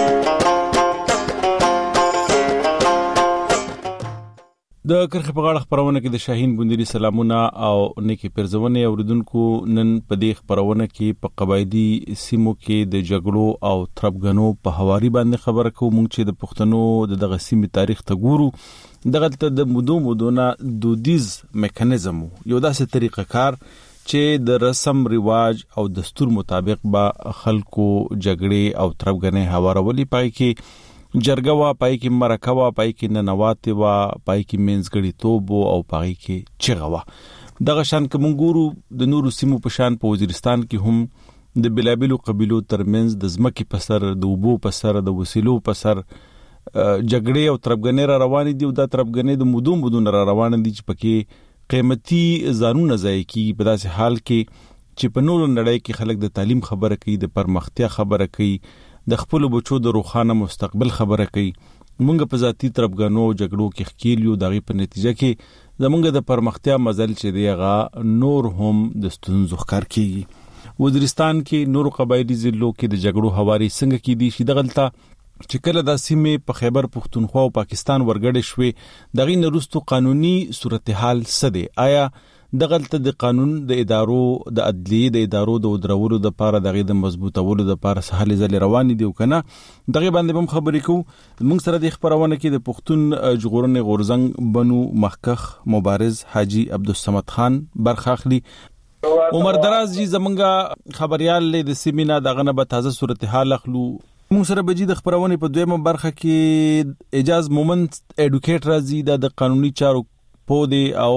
د کرخه په غاړه خبرونه کې د شاهین بندري سلامونه او نیکی پرزونه اوریدونکو. نن په دې خبرونه کې په قبایلی سیمو کې د جګړو او تربګنو په حواري باندې خبره کوم چې د پښتنو دغه سیمې تاریخ ته ګورو. دغه د مودونه دودیز میکانیزم یو داسې طریقه کار چې د رسم رواج او دستور مطابق با خلکو جګړې او تربګنې حوارولي پای کې جرګه وا پای کې مرکه وا پای کې ننوات وا پای کې منځګړی توب او پای کې چغه وا. دغه شان کوم ګورو د نورو سیمو په شان په وزیرستان کې هم د بلابلو قبيلو ترمنځ د ځمکې په سر د وبو په سر د وسیلو په سر جګړې او تربګنې را روان دي او دا تربګنې د مودون را روان دي چې پکې قیمتي ځانونه ځای کی په داسې حال کې چې په نور نړۍ کې خلک د تعلیم خبره کوي، د پرمختیا خبره کوي، د خپل بچو د روخانه مستقبل خبره کوي. مونږ په ذاتی تربګانو جګړو کې خکیلیو دغه په نتیجه کې زمونږ د پرمختیا مزل چې دیغه نور هم د ستونزو ښکار کیږي. وزیرستان کې نور قبایلی ضلعو کې د جګړو حواري څنګه کې دي شي دغلطه چې کله د سیمې په خیبر پختونخوا او پاکستان ورګړې شوې دغه نرستو قانوني صورتحال څه دی؟ آیا دغلطه د قانون د ادارو د عدلیه د ادارو د درولو د پاره دغه د مضبوطولو د پاره سهال ځل روان دي او کنه دغه باندې هم خبرې کوو. موږ سره د خبرونه کې د پښتون جغورنې غورزنګ بنو محقق مبارز حاجی عبدالصمد خان برخاخلی. عمر دراز جی زمونږ خبريال له د سیمینا دغه نه به تازه صورتحال اخلو. موږ سره بجې د خبرونه په دویمه برخه کې اجاز مومنت اډوکیټ راځي د قانوني چارو پودي او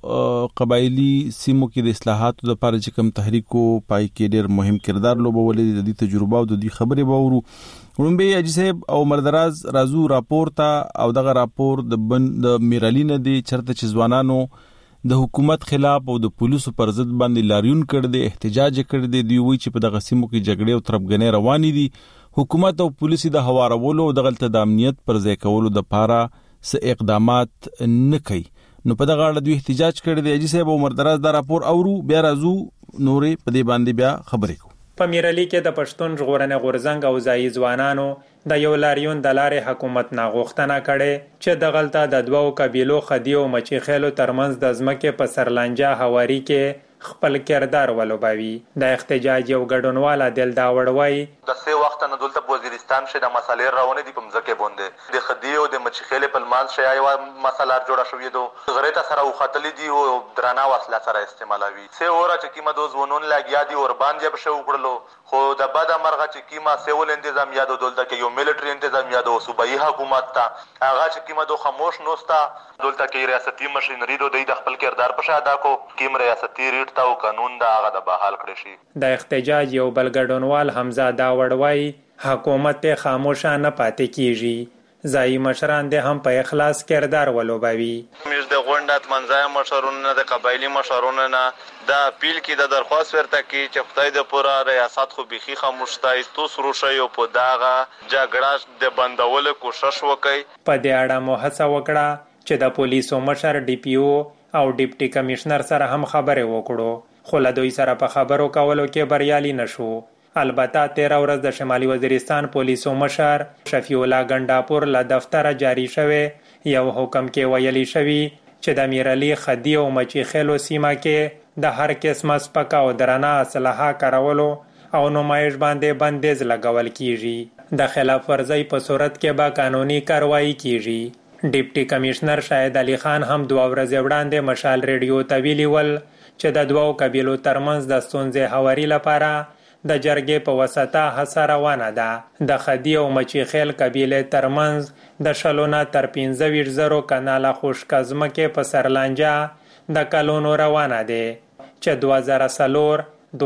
قبایلی سیمو کې د اصلاحاتو لپاره چې کوم تحریکو پای کې ډېر مهم کردار لوبولې د تجربه او د خبرې باورو ورنبه اجي صاحب او مردراز رازو راپور ته او دغه راپور د میرالینه دي چرته چې ځوانانو د حکومت خلاف او د پولیسو پر ضد باندې لاریون کړ دي احتجاج کړ دي دی وی چې په دغه سیمو کې جګړې او تربګنې روانې دي حکومت او پولیس د هوارولو او د غلط د امنیت پر ځای کولو د پاره څه اقدامات نه کوي نو په دغه اړه دوی احتجاج کړی دی. اجي صاحب عمر دراز دا راپور اورو بیا راځو نورې په دې باندې بیا خبرې کوو. په میرالي کې د پښتون ژغورنې غورځنګ او ځایي ځوانانو د یو لاریون د لارې حکومت نه غوښتنه کړې چې د غلطه د دوو قبیلو خدي او مچی خېلو ترمنځ د ځمکې په سرلانجا هواري کې خپل کردار ولوبوي. د احتجاج یو ګډونواله دل دا وړوي د څه وخت نه دلته په وزیرستان شه د مسالې راونه دي په مځکه باندې د خدي او د مچی خېلې په لمانځ شه یو مسله جوړه شوې دو غریته سره وختلې دي او درانه وسله سره استعمالوي څه اوره چې کیمه دوز ونون لاګیا دي اور باندې به شو کړلو خو د بد مرغه چې کیمه سیول تنظیم یاد دولت کې یو ملټری تنظیم یاد او صوبایي حکومت ته هغه چې کیمه دو خاموش نوستا دولت کې ریاستي ماشينري دو د خپل کردار په شاده کو کیم ریاستي ریټ تا او قانون دا هغه د بحال کړی شي. د احتجاج یو بلګډونوال حمزه دا وړوي حکومت ته خاموشه نه پاتې کیږي. ځای مشران د هم په اخلاص کردار ولوبوي. موږ د غونډات منځای مشرونو د قبایلی مشرونو نه دا اپیل کې د درخواست ورته کې چې خدای د پورا ریاست خو بيخي خاموشتای تو سرو شي او په داغه جګړه د بندولو کوشش وکړي. په دې اړه مو هڅه وکړه چې د پولیسو مشر ډي پی او او ډیپټي کمشنر سره هم خبرې وکړو خو له دوی سره په خبرو کولو کې بریالي نشو. البته 13 ورځ د شمالي وزیرستان پولیسو مشر شفیع الله ګنداپور له دفتر جاری شوه یو حکم کې ویلي شوی چې د میرالي خدي او مچی خېلو سیمه کې د هر قسم سپکا او درانه اسلحه کارولو او نمایش باندې بندیز لګول کیږي. د خلاف ورزي په صورت کې به قانوني کاروایی کیږي. ډیپټي کمشنر شاهد علي خان هم 2 ورځې وړاندې مشال ریډیو ته ویلي ول چې د دوو قبیلو ترمنځ د ستونزې هواري لپاره د جرګې په وساته هڅه روانه ده. د خدي او مچی خېل قبیله ترمنځ د شلونه تر 15,000 کناله خوشکزمکه په سرلانجا د کلونو روانه ده چې 2004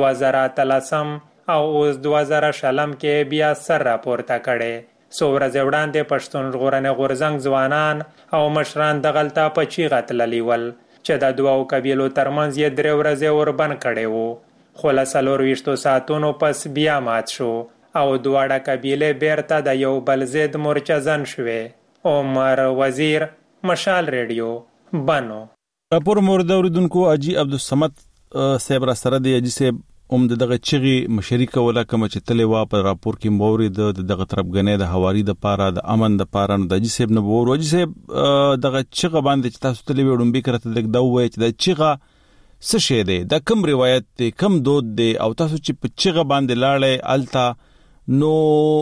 2013 او اوس 2000 کې بیا سر راپورته کړي. سورځ وړاندې پښتون ژغورنې غورځنګ ځوانان او مشران د غلطه په چیغه تللی ول چې د دوو قبیلو ترمنځ یې 3 ورځې وربند کړي وو خو له 24 ساعتونو پس بیا مات شو او دواړه قبیله بیرته د یو بل ضد مرچزن شوې. عمر وزیر مشال ریډیو بنو. راپور مورد اوریدونکو اجي عبدالصمد صاحب را سره دی. اجي صاحب دغه چغي مشرک ولا کوم چې تلې وا په راپور کې مورید دغه تربګنې د حواري د پاره د امن د پاره د اجي صاحب نه وور اجي صاحب دغه چغه باندې چې تاسو تلې وډم به کرته د وای چې د چغه څه شی دی د کوم روایت دی کوم دود دی او تاسو چې په چغه باندې لاړې التا نو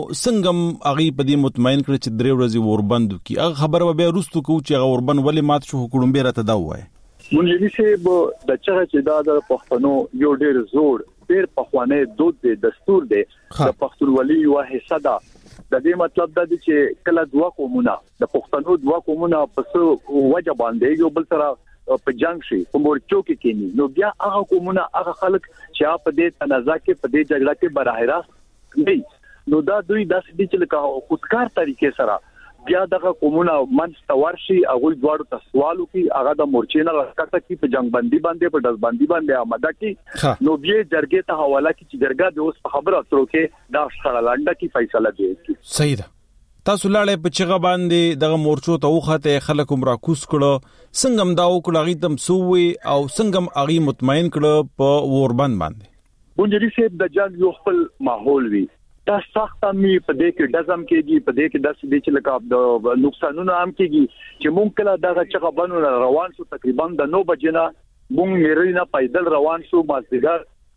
څنګه اغي په دې مطمئن کړ چې 3 ورځې وربند کی هغه خبره به رستو کو چې هغه وربند ولې مات شو حکومت به راته دا وای. مونږ یې به د چغه چې د پښتنو یو ډیر زوړ ډیر پخوانه دود دی دستور دی د پښتونولي یو حصہ ده. د دې مطلب دا دی چې کله دوا قومونه د پښتنو دوا قومونه په وجه باندې یو بل سره په جنگ شي په مورچو کې کینی نو بیا هغه قومونه هغه خلک چې په دې تنازع کې په دې جګړه کې براه راست نه نو دا دوی داسې دي چې لکه خودکار طریقې سره بیا دغه قومونه منستور شي هغه دواړو ته سوالو کې هغه د مورچې نه راکټه کې په جنگ بندي باندې په دز بندي باندې آماده کې نو بیا جرګې ته حواله کې چې جرګه د اوس خبره اترو کې دا شړلانډه کې فیصله دی. صحیح ده. تاسو لاړې په چغه باندې دغه مورچو ته وخته خلک راکوس کړه څنګه دا وکړه غي تم سووي او څنګه اغي مطمئن کړه په وربند باندې. بونجري صاحب د جنگ یو خپل ماحول وی دا سخت می په دې کې دزم کېږي په دې کې داسې دي چې لکه د نقصانونه هم کېږي چې مونږ کله دغه چغه بنو روان شو تقریبا د 9 بجې نه مونږ میرینه پیدل روان شو مازدیګر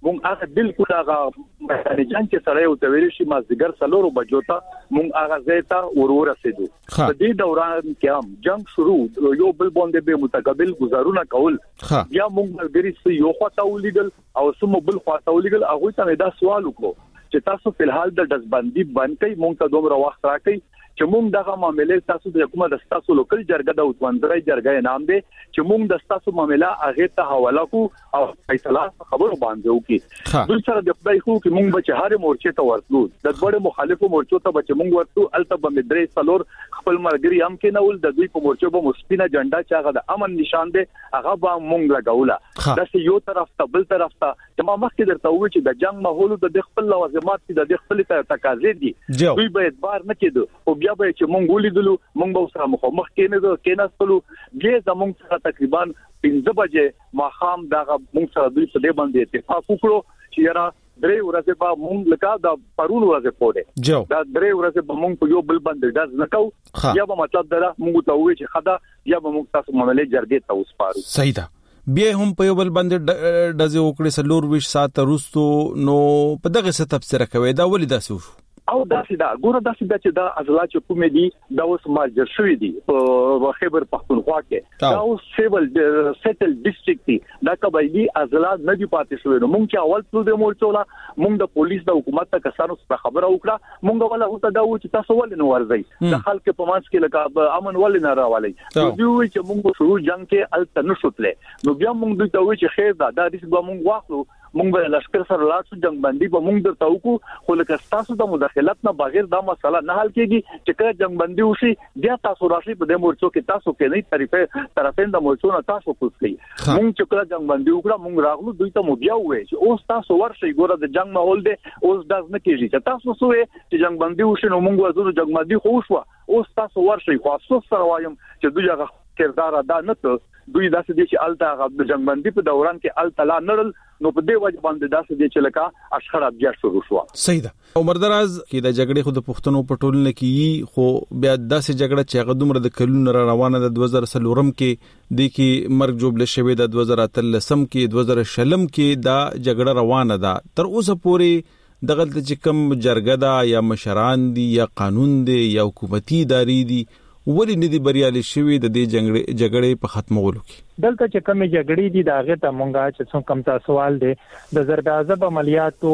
مونږ هغه بالکل هغه میدان جنگ کې سره یو تویل شي مازدیګر سلورو بجو ته مونږ هغه ځای ته ورسېدو. په دې دوران کې هم جنگ شروع یو بل باندې به متقابل گزارونه کول. بیا مونږ ملګری یو خواته ولیدل او سمو بل خواته ولیدل. هغه ته دا سوال وکړو چې تاسو په الحال د دزبندي باندې مونږ ته دومره وخت راکړئ چې مونږ دغه معاملې تاسو د حکومت د تاسو لوکل جرګه د وتوندري جرګه نام دی چې مونږ د تاسو معاملې هغه ته حواله کو او فیصله خبرو باندې وکړي. بل سره د خدای خو چې مونږ به هر مورچه ته ورتلو د ډېر مخالفو مورچو ته به مونږ ورتلو الته به مدرې سلور خپل مرګري هم کې نول د دوی په مورچو به مسپینه جنډا چې هغه د امن نشان دی هغه به مونږ لګوله. دا یو طرف ته بل طرف ته چې ما مخکې درته وویل چې د جنگ ماحول د خپل لوازمات د خپل تقاضې دي دوی به اعتبار نه کېدو او بیا به چې مونږ ولیدلو مونږ به سره مخ کېناستلو. بیا زمونږ سره تقریبا 15 بجې ماخام دغه مونږ سره دوی په دې باندې اتفاق وکړو چې یاره 3 ورځې به مونږ لکه د پرون ورځې پورې دا 3 ورځې به مونږ په یو بل باندې داز نکاو. یا به مطلب دا مونږ ته وایي چې خدا یا به مونږ تاسو معاملې جرګې ته وسپارو. صحیح ده. بیا هم په یو بل باندې دزه وکړي سلور 20 ساعت وروسته نو په دغه څه تفسیر کوي دا ولې داسې وشو او داسې دا ګوره داسې دا چې دا عضلات چې کومې دي دا اوس مارجر شوی دي په خیبر پختونخوا کې دا اوس سیول سیټل ډیسټریکټ دي دا قبایلی عضلات نه دي پاتې شوی. نو مونږ چې اول څو د مورچولا مونږ د پولیس د حکومت ته کسانو سره خبره وکړه مونږ ولا هوته دا و چې تاسو ولې نه ورځي د خلک په مانس کې لکه امن ولې نه راوالي. نو دوی چې مونږ شروع جنگ کې الته نه شوتله نو بیا مونږ دوی ته وایي چې خیر دا ریس به مونږ واخلو مونږ به لشکر سره لاړ جنگ بندي به مونږ درته وکړو خو لکه تاسو د مداخلت نه بغیر دا مسله نه حل کیږي چې کله جنگ بندي وشي بیا تاسو راشي په دې مورچو کې تاسو کې نه طرفین د مورچو نه تاسو کوڅ کوي. مونږ چې کله جنگ بندي وکړه مونږ راغلو دوی ته مو بیا وایي چې اوس تاسو ورشي ګوره د جنگ ماحول دی اوس داس نه کیږي چې تاسو سوې چې جنگ بندي وشي نو مونږ وزو جنگ بندي خو شو اوس تاسو ورشي خو افسوس سره وایم چې دوی هغه کردار ادا نه کړ. دوی داسې دي چې الته د جنگ بندي په دوران کې الته لا نړل نو په دې وجه باندې داسې دي چې لکه اشخړه بیا شروع شو. صحیح ده. عمر دراز کې د جګړې خو د پښتنو په ټولنه کې خو بیا داسې جګړه چې هغه دومره د کلونو روانه د 2003 کې د کې مرګ جوړل شوی د 2013 کې 2016 کې دا جګړه روانه ده تر اوسه پورې دغه چې کوم جرګه ده یا مشران دي یا قانون دي یا حکومتي ادارې دي ولې نه دي بریالي شوی د دې جګړې په ختمولو کې. دلته چې کومې جګړې دي دا هغه ته مونږه چې څوم کم تاسو سوال دي د ضرب عذاب عملیاتو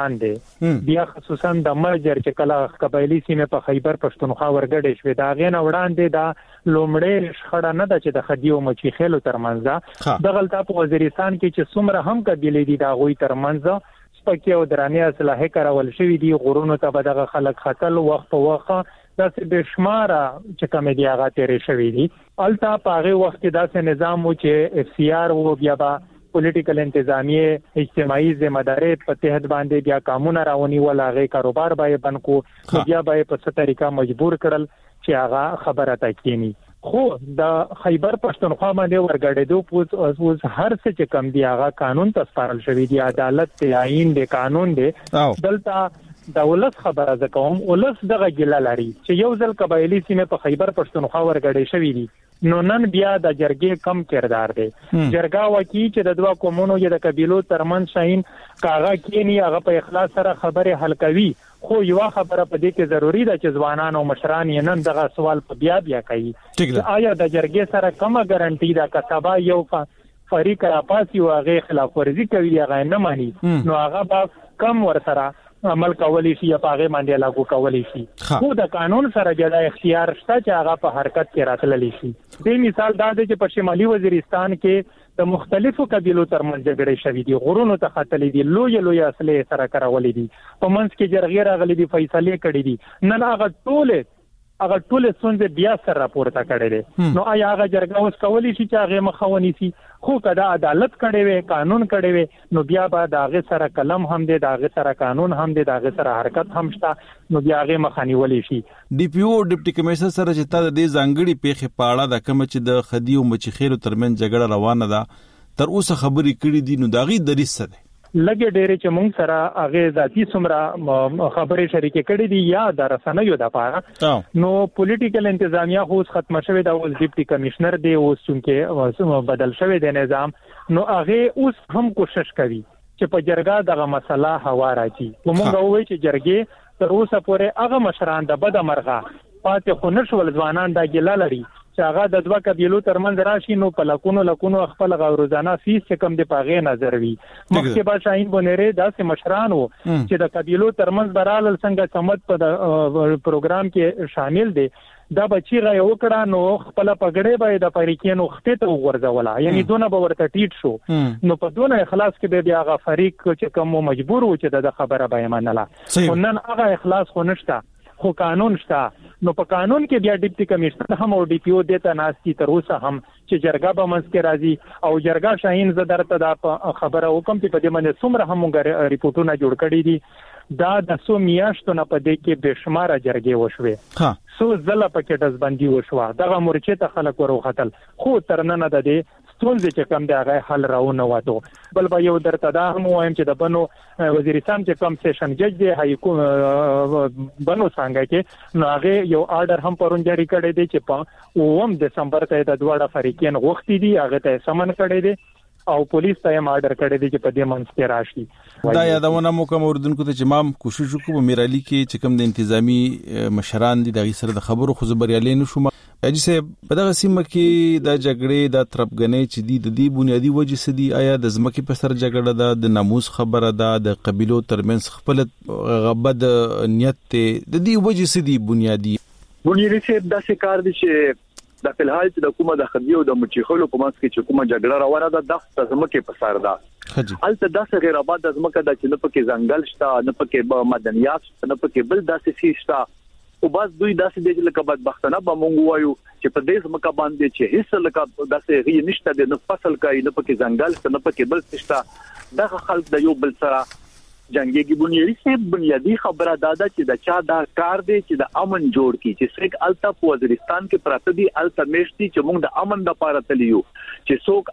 وړاندې بیا خصوصا د مرجر چې کله قبایلی سیمه په خیبر پښتونخوا ورګډې شوې دا غي نه وړاندې دا لومړی شخړه نه ده چې د خدیو مچی خېلو ترمنځ د غلطه په وزیرستان کې چې څومره هم قبیلې دي دا غوي ترمنځ سپکه او درانه اسلحه کارول شوې دي غرونو ته بدغه خلک خطل وخت په وخت داسې بشماره چې کوم دی هغه تیرې شوې دي. الته په هغه وخت کې داسې نظام و چې اف سی آر وو بیا با پولیټیکل انتظامیه اجتماعي ذمہ داری په تحت باندې بیا قانون راونی ولا غي کاروبار باندې بنکو بیا به په څه طریقه مجبور کړل چې هغه خبره تا کینی. خو د خیبر پښتونخوا باندې ورګړېدو اوس هر څه چې کم دی هغه قانون ته سپارل شوی دی عدالت ته عین دی قانون دی. دلته دولت خبره زکوم ولس دغه ګله لري چې یو ځل قبایلی سیمه په خیبر پښتونخوا ورګړې شوې دي نو نن بیا د جرګې کم کردار دی. جرګه وکي چې د دوه قومونو یا د قبیلو ترمن شاین کاغه کینی هغه په اخلاص سره خبره حل کوي. خو یو خبره په دې کې ضروری ده چې ځوانان او مشران یې نن دغه سوال په بیا کوي آیا د جرګې سره کومه ګارانټي ده که سبا یو فریق راپاسي او هغه خلاف ورزي کوي هغه نه مانی نو هغه به کم ور سره عمل کولی شي یا پاغه باندې لاګو کولی شي. خو د قانون سره جدا اختیار شته چې هغه په حرکت کې راتللی شي. دې مثال دا دی چې په شمالي وزیرستان کې د مختلفو قبیلو ترمنځ جګړې شوې دي غرونو ته خطلې دي لوی اصلي سره کارولې دي په منځ کې جرګې راغلي دي فیصله کړې دي نن هغه ټول څنګه بیا سره راپورته کړي دي. نو آیا هغه جرګه اوس کولی شي چې هغه مخاوني شي خو کدا عدالت کړي وي قانون کړي وي نو بیا به داغه سره قلم هم دي داغه سره قانون هم دي داغه سره حرکت هم شته نو بیا هغه مخاني ولې شي. ډي پی او ډیپټي کمشنر سره چې تا د ځانګړي پیښه پاړه د کوم چې د خدیو مچخیرو ترمن جګړه روانه ده تر اوسه خبرې کړي دي نو داغي دریس ده لګې ډېرې چې مونږ سره هغه ذاتی سمره خبرې شریکې کړې دي یا د رسنیو د پاره نو پولیټیکل انتظامیه خو ختم شوه دا اوس ډیپټي کمشنر دی اوس چې بدل شوی دی نظام نو هغه اوس هم کوشش کوي چې په جرګه دغه مسله هوا راځي ومونږ وایو چې جرګې تر اوسه پورې هغه مشران د بد مرغه پاتې خو نشول ځوانان دا ګیله لري چې هغه د دوه قبیلو ترمنځ راشي نو په لکونو خپل روزانه فیس چې کم دی پاغه نظر وي مخکې با شاهین بونری داسې مشران وو چې د قبیلو ترمنځ برال څنګه سمت په پروګرام کې شامل دي دا بچی غي وکړه نو خپل پګړې به د فریقینو خپته وګرځولا یعنی دونه به ورته ټیټ شو نو په دونه اخلاص کې به هغه فریق چې کوم مجبور و چې د خبره به منله نن هغه اخلاص خو نشته خو قانون شته نو په قانون کې بیا ډیپټي کمشنر هم او ډي پی او دیتا ناشتي تر اوسه هم چې جرګه به منځ کې راځي او جرګه شاهین زدرته دا خبره وکم چې په دې باندې څومره هم ریپورتونه جوړ کړي دي دا د سو میاشتو نه په دې کې بشماره جرګې وشوي سو زله پکې دزبندي وشوه دغه مورچې ته خلک وروختل خو ترنه د دې ستونزې چې کم دی هغه حل راونه وته بل به یو درته دا هم وایم چې د بنو وزیرستان چې کم سیشن جج دی هایکو بنو څنګه کې نو هغه یو آرډر هم پرون جاری کړی دی چې په 9 دسمبر ته د دوړه فریقین غوښتي دي هغه ته سمن کړی دی او پولیس ته هم آرډر کړی دی چې په دې منځ کې راشي دا یادونه مو کوم اوردونکو ته چې مام کوشش وکړو میرالي کې چې کوم د انتظامی مشران دي د سره د خبرو خو زبريالي نشو اجي سه په دغه سیمه کې د جګړې د ترپګنې چې د دې بنیادی وجې سدي آیا د زمکه په سر جګړه د ناموس خبره ده د قبيلو ترمنځ خپل غبد نیت د دې وجې سدي بنیادی سه د کار دي چې د فلحال چې د حکومت د خدیو د مچخلو په منځ کې چې کومه جګړه روانه ده د زمکه په سر ده البته د غیر آباد د زمکه د چې نه پکې ځنګل شته نه پکې مدنیات نه پکې بل داسې شي شته او بس دوی داسې دي چې لکه بدبختانه به مونږ وایو چې په دې زمکه باندې چې هیڅ لکه داسې غي نشته د فصل کوي نه پکې ځنګل شته نه پکې بل شته د خلک د یو بل سره جنگي بنیادی خبره دادا چې د چا دا کار دی چې د امن جوړ کی چې څوک التا وزیرستان کې پراته دي التا مشتي چې موږ د امن د پاره تلیو چې څوک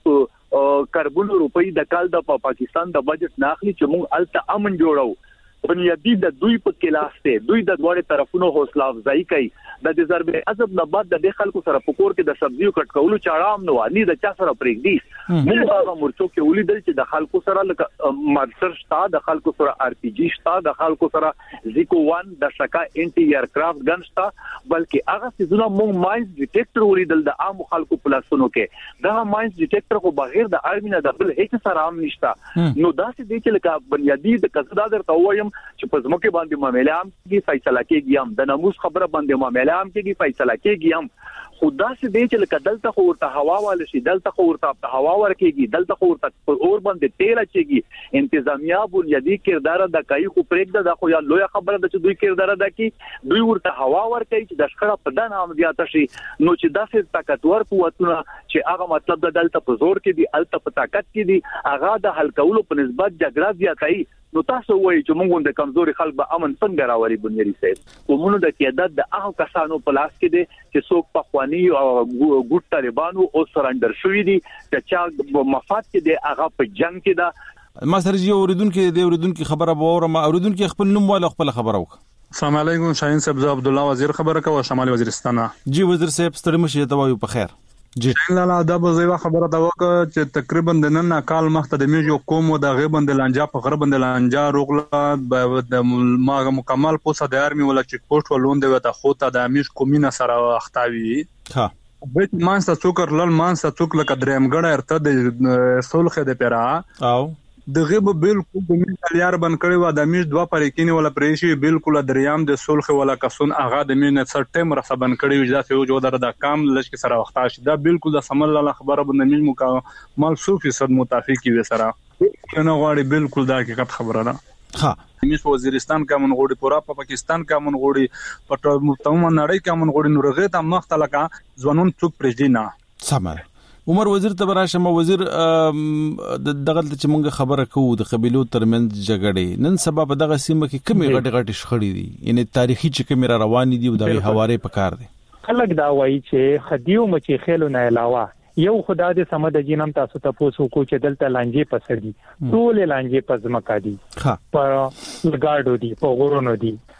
التا کاربن روپی د کال د پاکستان د بجټ ناخلي چې موږ التا امن جوړو بنیادی د دوی په کلاس ته دوی د دوړې طرفونو حوصله افزایی کوي د ضرب عذاب نه بعد د خلکو سره پکور کې د سبزیو کټ کولو چاړام نو اني د چا سره پرېږدي موږ هغه مرچو کې ولیدل چې د خلکو سره لکه مارسر شتا د خلکو سره ار پی جی شتا د خلکو سره زیکو 1 د شکا انټي ایرکرافټ ګن شتا بلکې هغه سيزونه موږ ماینز ډیټیکټر ولیدل د عام خلکو په لاسونو کې دا ماینز ډیټیکټر خو بغیر د ارمینه د بل هیڅ سره عام نشتا نو دا چې د چې لکه بنیادی د قصدا درته وایم چې په زموږ باندې معاملې هم کې فیصله کېږي هم د ناموس خبره باندې معاملې هم کې فیصله کېږي هم خدا سي دې چې لکه دلته خو ورته هوا وال شي دلته خو ورته هوا ورکېږي دلته خو ورته اور باندې تیل اچيږي انتظامیه بنیادی کردار د کای خو پرېږده د خو یا لوی خبره د چې دوی کردار د کی دوی ورته هوا ورکېږي چې د شخړه په دنه عملیات شي نو چې داسې طاقتور قوتونه چې هغه مطلب د دلته په زور کې دي الته په طاقت کې دي هغه د حل کولو په نسبت جګړه زیاتای نو تاسو وایي چې موږ د کمزوري خلک به امن څنګه راوړي بنیادی صاحب کومونو د قیادت د هغه کسانو په لاس کې دي چې څوک په خواني او ګوټ طالبانو او سرندر شوې دي چې چا مفاد کې دي هغه په جنگ کې ده ما سره یو اوریدونکو خبره باور ما اوریدونکو خپل نوم ولا خپل خبره وک السلام علیکم شاهین صاحب زه عبد الله وزیر خبره کوم شمالي وزیرستان جی وزیر صاحب ستړي مشه ته وایو په خیر جی لاله دا به زیوا خبره دا وکړه چې تقریبا د نن کال مخته د میجو قوم او د غیبند لانجا په غرب د لانجا روغله د ما مکمل پوسه د ارمي ولا چیک پوسټ ولوند وته خو ته د امیش کومینه سره اختاوي ها بیت مانسته څوکر لل مانسته څوک لکه درېمګړه ارته د سولخه د پیرا او د غیب بالکل د میلیار بن کړي و د میش 2 پریکینی ولا پریشي بالکل دریام د سولخه ولا کسون اغا د مینه سرټم رسبن کړي وجدا ته جو در د کام لش کې سره وخت شي دا بالکل د سمل الله خبره بند میل مکمل 100% متافقي و سره کنه غواړي بالکل د حقیقت خبره ده ها میس وزیرستان کا من غوړي پورا په پاکستان کا من غوړي په تمام نړۍ کا من غوړي نورغه ته مختلقه ځوانون څوک پرېږدي نه سمه عمر وزیر ته براشم وزیر دغه چې مونږ خبره کوو د قبيلو ترمنځ جګړې نن سبب دغه سیمه کې کمی غټ شخړې دي یعنی تاریخي چې کمی را روان دي او د حواله پکار دي خلک دا وایي چې خدیو مچې خېلو نه علاوه یو خدای دې سمد جنم تاسو ته پوسو کو چې دلته لانجې پسړي ټول لانجې پزمکا دي په لګاډو دي په غورونو دي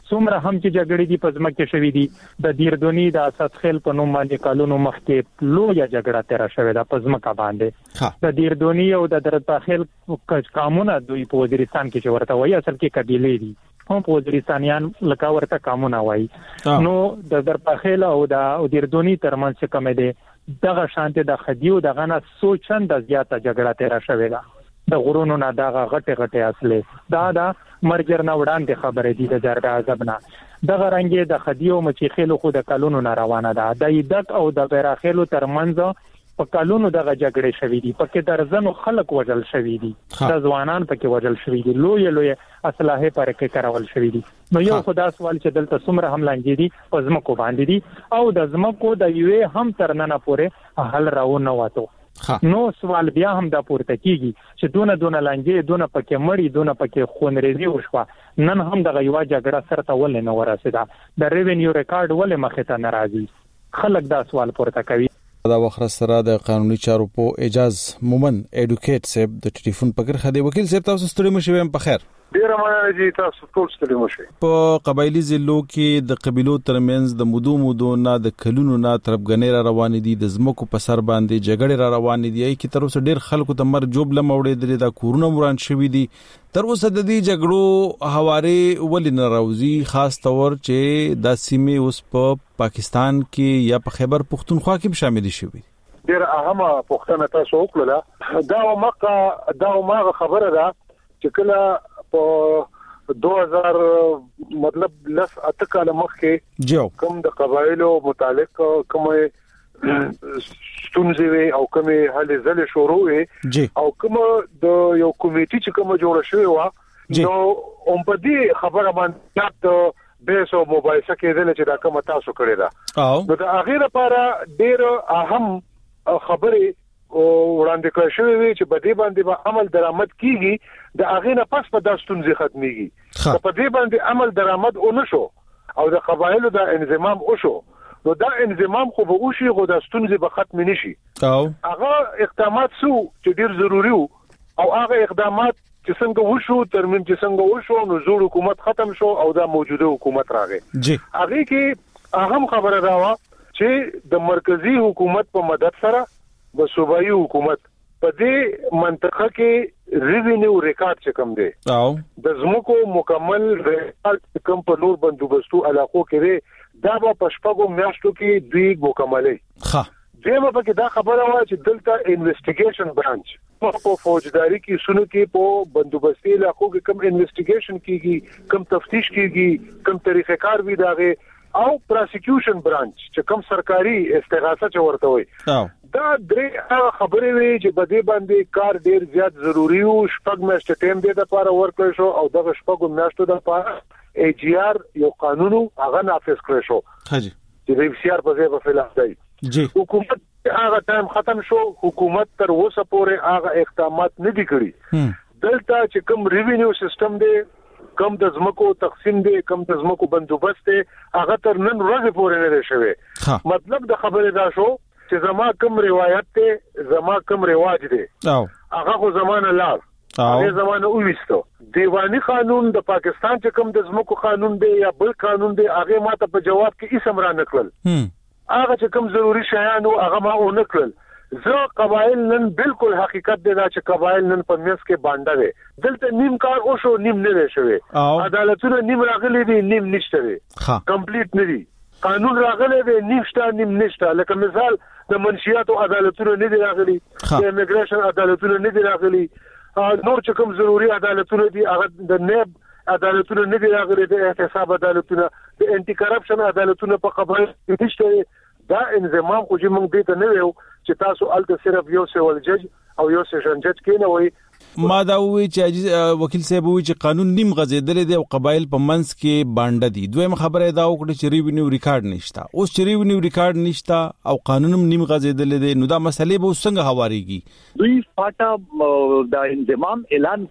څومره هم چې جګړې دي په ځمکه شوې دي د دیردونی د اسد خیل په نوم باندې کالونو مخکې لویه جګړه تیر شوې ده په ځمکه باندې د دیردونی او د درتاخیل قامونه دوی په وزیرستان کې چې ورته وایي اصل کې قبيله دي هم په وزیرستانیان لکه ورته قامونه وایي نو د درتاخیل او د دیردونی ترمنځ کوم دي دغه شانته د خدیو دغه نه سوچن د زیاته جګړه تیر شوې ده د غرونو نه دغه غټه اصله دا مرګر نه وړاندې خبره دي د ضرب عذاب نه دغه رنګه د خدیو مچیخلو خو د کلونو نه روانه ده د ایدک او د بیراخلو ترمنځ په کلونو دغه جګړې شوې دي پکې درزنو خلک وژل شوې دي د ځوانان پکې وژل شوې دي لوی اسلحه پر کې کارول شوې دي نو یو خدا سوال چې دلته څومره هم لانجې دي په ځمکو باندې دي او د ځمکو د یوې هم ترننه پورې حل راونه وته نو سوال بیا هم دا پورته کیږي چې دونه لانجې دونه پکې مړی دونه پکې خونریزي وشوه نن هم د غیوا جګړه سره ول نه ورسېده د ریوینیو ریکارډ ول مخه ته ناراضي خلک دا سوال پورته کوي دا وخت سره د قانوني چارو په اجاز مومن اډوکیټ صاحب د ټلیفون پکړه خدي وکیل صاحب تاسو ستړي مشوي په خیر ډیره مننه جی تاسو ټول ستړي مشوي په قبایلی ضلعو کې د قبيلو ترمنځ د مودو نه د کلونو نه تربګنې را روان دي د زمکو په سر باندې جګړې را روان دي کی تر اوسه ډیر خلکو د مر جوب لموړې د کورونه مران شوې دي تر اوسه د دې جګړو حواله ولې ناراضي خاص تور چې د سیمې اوس په پاکستان کې یا په خیبر پختونخوا کې شامل شي ډیر اهمه پښتنه تاسو وکړه دا ما خبره ده چې کله په 2000 مطلب لس اتکاله مخکې کوم د قبایلو متعلق کوم ستونزې او کوم حل زله شروع او کوم د یو کمیټي چې کوم جوړ شوی و نو هم په دې خبره باندې د بیسو مباحثه کېدل چې دا کوم تاسو کړی دا نو د هغه لپاره ډیر اهم خبره وړاندې کړی شوی وي چې په دې باندې به عمل درآمد کیږي د هغه نه پس په داستونځي ختميږي په دې باندې عمل درآمد ونشو او د قبایلو د انضمام وشو نو دا انضمام خو به وشي خو داستونځي به ختم نشي هغه اقدامات سو چې ډیر ضروری او هغه اقدامات چې څنګه وشو ترمن چې څنګه وشو نو زوړ حکومت ختم شو او دا موجوده حکومت راغی هغه کې اهم خبره دا و چې د مرکزی حکومت په مدد سره د صوبایي حکومت په دې منطقه کې ریوینیو ریکارډ چې کوم دی د زموکو مکمل ریکارډ کوم په نور بندوبستو علاقو کې دا په شپږو میاشتو کې دوی مکملې دیمه پکې دا خبره و چې دلته انویسټیګیشن برانچ په فوجداري کې سونو کې په بندوبستي علاقو کې کوم انویسټیګیشن کیږي کوم تفتیش کیږي کوم طریقې کار وی داغه او پروسیکیوشن برانچ چې کوم سرکاري استغاثه چورته وي دا درې خبرې وي چې بده باندې کار ډیر زیات ضروری او شپږ میاشتې ټیم دی د لپاره ورکړل شو او دغه شپږ میاشتو د لپاره ای جی آر یو قانون هغه نافذ کړی شو چې د سی آر په ځای په خلاف دی حکومت هغه ټایم ختم شو حکومت تر اوسه پورې هغه اقدامات نه دي کړی دلته چې کوم ریوینیو سیستم دی کم د زمکو تقسیم دی کم د زمکو بندوبست دی هغه تر نن ورځې پورې نه شوی مطلب د خبره دا شو چې زما کوم روایت ته زما کوم رواج دی هغه خو زمانه لار هغه زمانه وېستو دیوانی قانون د پاکستان چې کوم د زمکو قانون دی یا بل قانون دی هغه ماته په جواب کې اسم را نکړل هغه چې کوم ضروری شیان او هغه ما و نکړل زه قبایل نن بالکل حقیقت دی دا چې قبایل نن په میس کې باندې دي دلته نیم کار او شو نیم نه شوی عدالتونه نیم راغلي دي نیم نشته دي کمپلیټ نه دي قانون راغلی دی نشته نیم نشته لکه مثال د منشیاتو عدالتونه نه دي راغلي د امیګریشن عدالتونه نه دي راغلي نور چې کوم ضروری عدالتونه دي هغه د نیب عدالتونه نه دي راغلي د احتساب عدالتونه د انټي کرپشن عدالتونه په قبایل کې نشته دا انضمام خو چې موږ دې ته نه ویو چې تاسو الته صرف یو سیول جج او یو سیشن جج کې نه وي ما دا وی چې وکیل صاحب وی چې قانون نیم غزیدل دی او قبایل په منځ کې باندې دي دویم خبره دا وکړه چې ریوینیو ریکارډ نشته اوس چې ریوینیو ریکارډ نشته او قانونم نیم غزیدل دی نو دا مسلې به څنګه هواريږي دوی فاټا د انضمام اعلان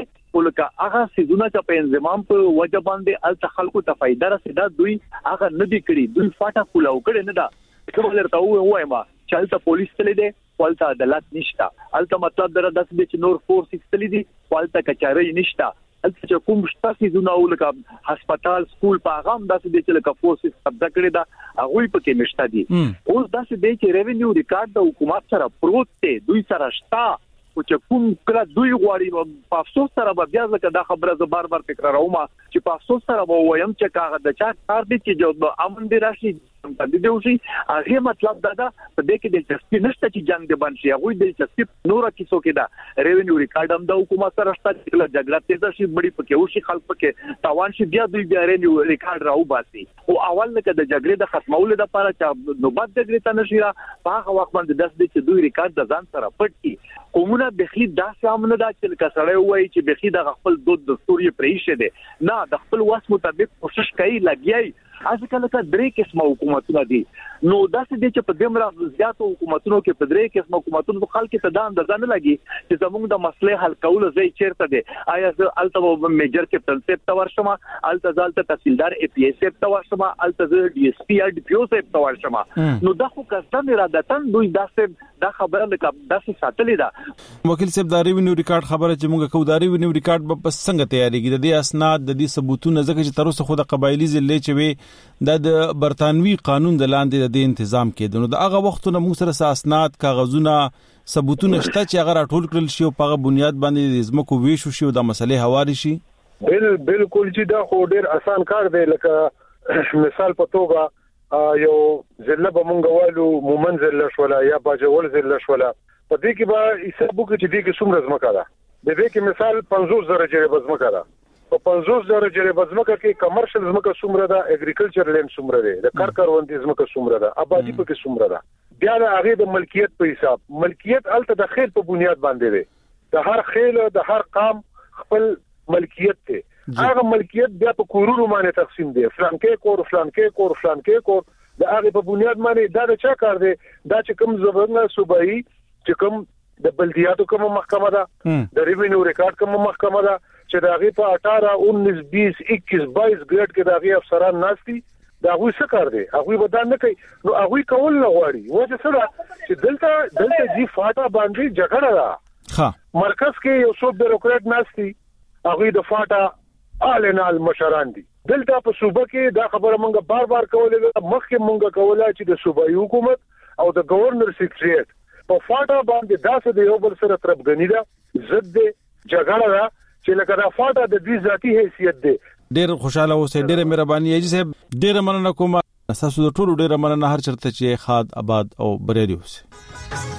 ولکه هغه سيزونه چې په انضمام په وجه باندې ال خلکو ته فائدہ رسیدا دوی هغه نه دي کړی دوی فاټا کولاو کړي نه دا کوم لرته وایم چالت پولیس تل دي ولته عدالت نشته الته مطلب در داس به چې نور فورس تل دي ولته کچاري نشته چې کوم شتاسي زونه ولکه هسپتال سکول په هغه هم داسې د چې لکه فورسز قبضه کړی دا هغه پکې نشته دي اوس داسې دی چې ریونیو ریکارډ د حکومت سره پروت دی دوی سره شتا او چې کوم کله دوی غواړي په افسوس سره به بیا ځکه دا خبره زه بار بار تکراروم چې په افسوس سره به وایم چې کاغه د چا کار دي چې د امن دی راشي د دې وشي هغه مطلب دا په دې کې د چسپی نشته چې جنگ دی باندې هغه د چسپی نور کیسو کې دا ریونیو ریکارډ هم د حکومت سره شته چې جګړه تیزه شي بڑی پکې وشي خلک پکې تاوان شي بیا دوی بیا ریونیو ریکارډ راو باسي او اول کې د جګړې د ختمولو لپاره چې نوبت جګړې ته نشي را په هغه وخت باندې د دې چې دوی ریکارډ د ځان سره پټ کی کومونه بخلی دا سامنے دا چې کسړې وایي چې بخلی د خپل دود دستوري پریشه دي نه د خپل واس مطابق کوشش کوي لګیای ځکه لکه درې قسمه حکومتونه دي نو داسې دي چې په دمر زیاتو حکومتونو کې په درې قسمه حکومتونو خلک ته دا اندازه نه لګي چې زموږ د مسلې حل کول ځای چیرته دي آیا زه الته میجر کپټن سیب تا ورشم الته ځالته تحصیلدار ای پی ایس سیب تا ورشم الته زه ډي اس پی ډي پی او سیب تا ورشم نو دا خو کسان ارادتن دوی دا خبره لکه داسې ساتلې ده وکیل صاحب دا ریونیو ریکارډ خبره چې موږ کوو دا ریونیو ریکارډ په څنګه تیاریږي د دې اسناد د دې ثبوتونه ځکه چې تر اوسه خو د قبایلی ضلع چې وي د برتانوي قانون د لاندې د تنظیم کېدو نو د هغه وختونه موږ سره اسناد کاغذونه ثبوتونه شته چې هغه راټول کړل شي او په هغه بنیاد باندې د زمکو ویشو شي او د مسلې حواله شي بالکل چې دا خو ډیر آسان کار دی لکه مثال په توګه یو ضلع به مونږ والو مومن ضلع شولا یا باجوړ ضلع شولا په دې کې به حساب وکړي چې دې کې څومره ځمکه ده د دې کې مثال 50,000 جریبه ځمکه ده په 50,000 جریبه ځمکه کې کمرشل ځمکه څومره ده اګریکلچر لینډ څومره ده د کارکروندې ځمکه څومره ده آبادی پکې څومره ده بیا د هغه د ملکیت په حساب ملکیت الته د خیل په بنیاد باندې دی د هر خیل د هر قام خپل ملکیت دی هغه ملکیت بیا په کورونو باندې تقسیم دی فلانکې کور د هغه په بنیاد باندې دا د چا کار دی دا چې کوم زبرنګ صوبایي چې کوم د بلدیاتو کوم محکمه ده د ریونیو ریکارډ کوم محکمه ده چې دا غي په 18 19 20 21 22 ګریډ کې دا غي افسران ناشتي دا غوي څه کار دی هغه ودان نه کوي نو هغه کول نه غواړي وجه څه چې دلته جی فاټا باندې جګړه ده ها مرکز کې یو څو بیروکرات ناشتي هغه د فاټا آلنال مشران دي دلته په صوبه کې دا خبره مونږه بار بار کولې مخکې مونږه کوله چې د صوبایي حکومت او د گورنر سیکریټریټ په فاټا باندې داسې د یو بل سره تربګنی ده ضد جګړه ده چې لکه دا فاټا د دې ذاتی حیثیت ده ډېر خوشاله اوسئ ډېر مهرباني یی صاحب ډېر مننه کوم تاسو ټول ډېر مننه هر چرته چې خاد آباد او بریالي اوسئ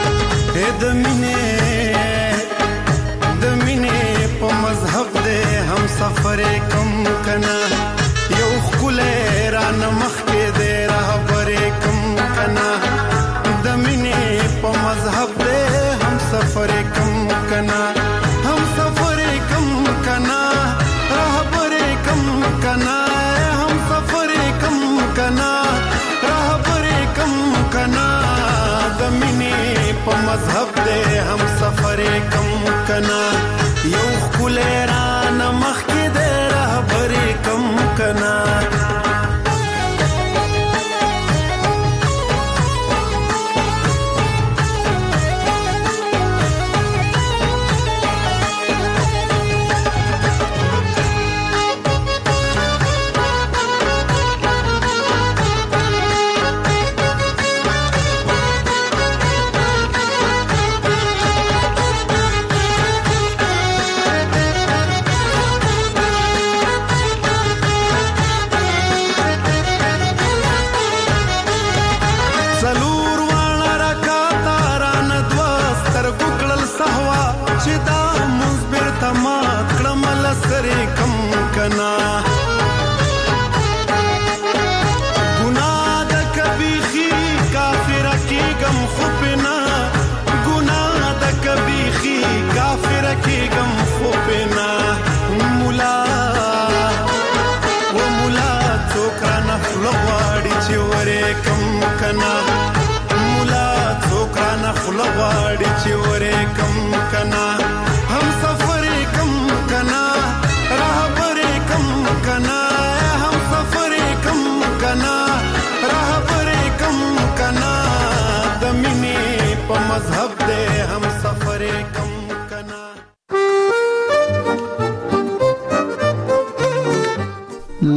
د مینې په مذهب دې هم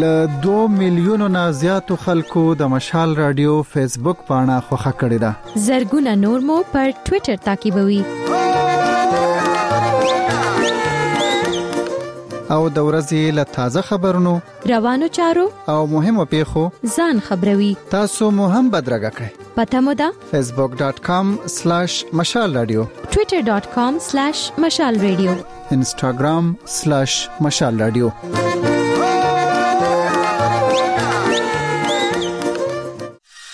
ل 2 میلیونو نه زیاتو خلکو د مشال رادیو فیسبوک پاڼه خوښه کړې ده. زرګونه نور مو پر ټوئیټر تعقیبوي. او د ورځې له تازه خبرونو، روانو چارو او مهمو پیښو ځان خبروي. تاسو مو هم بدرګه کړئ. پته مو ده facebook.com/mashalradio، twitter.com/mashalradio، instagram/mashalradio.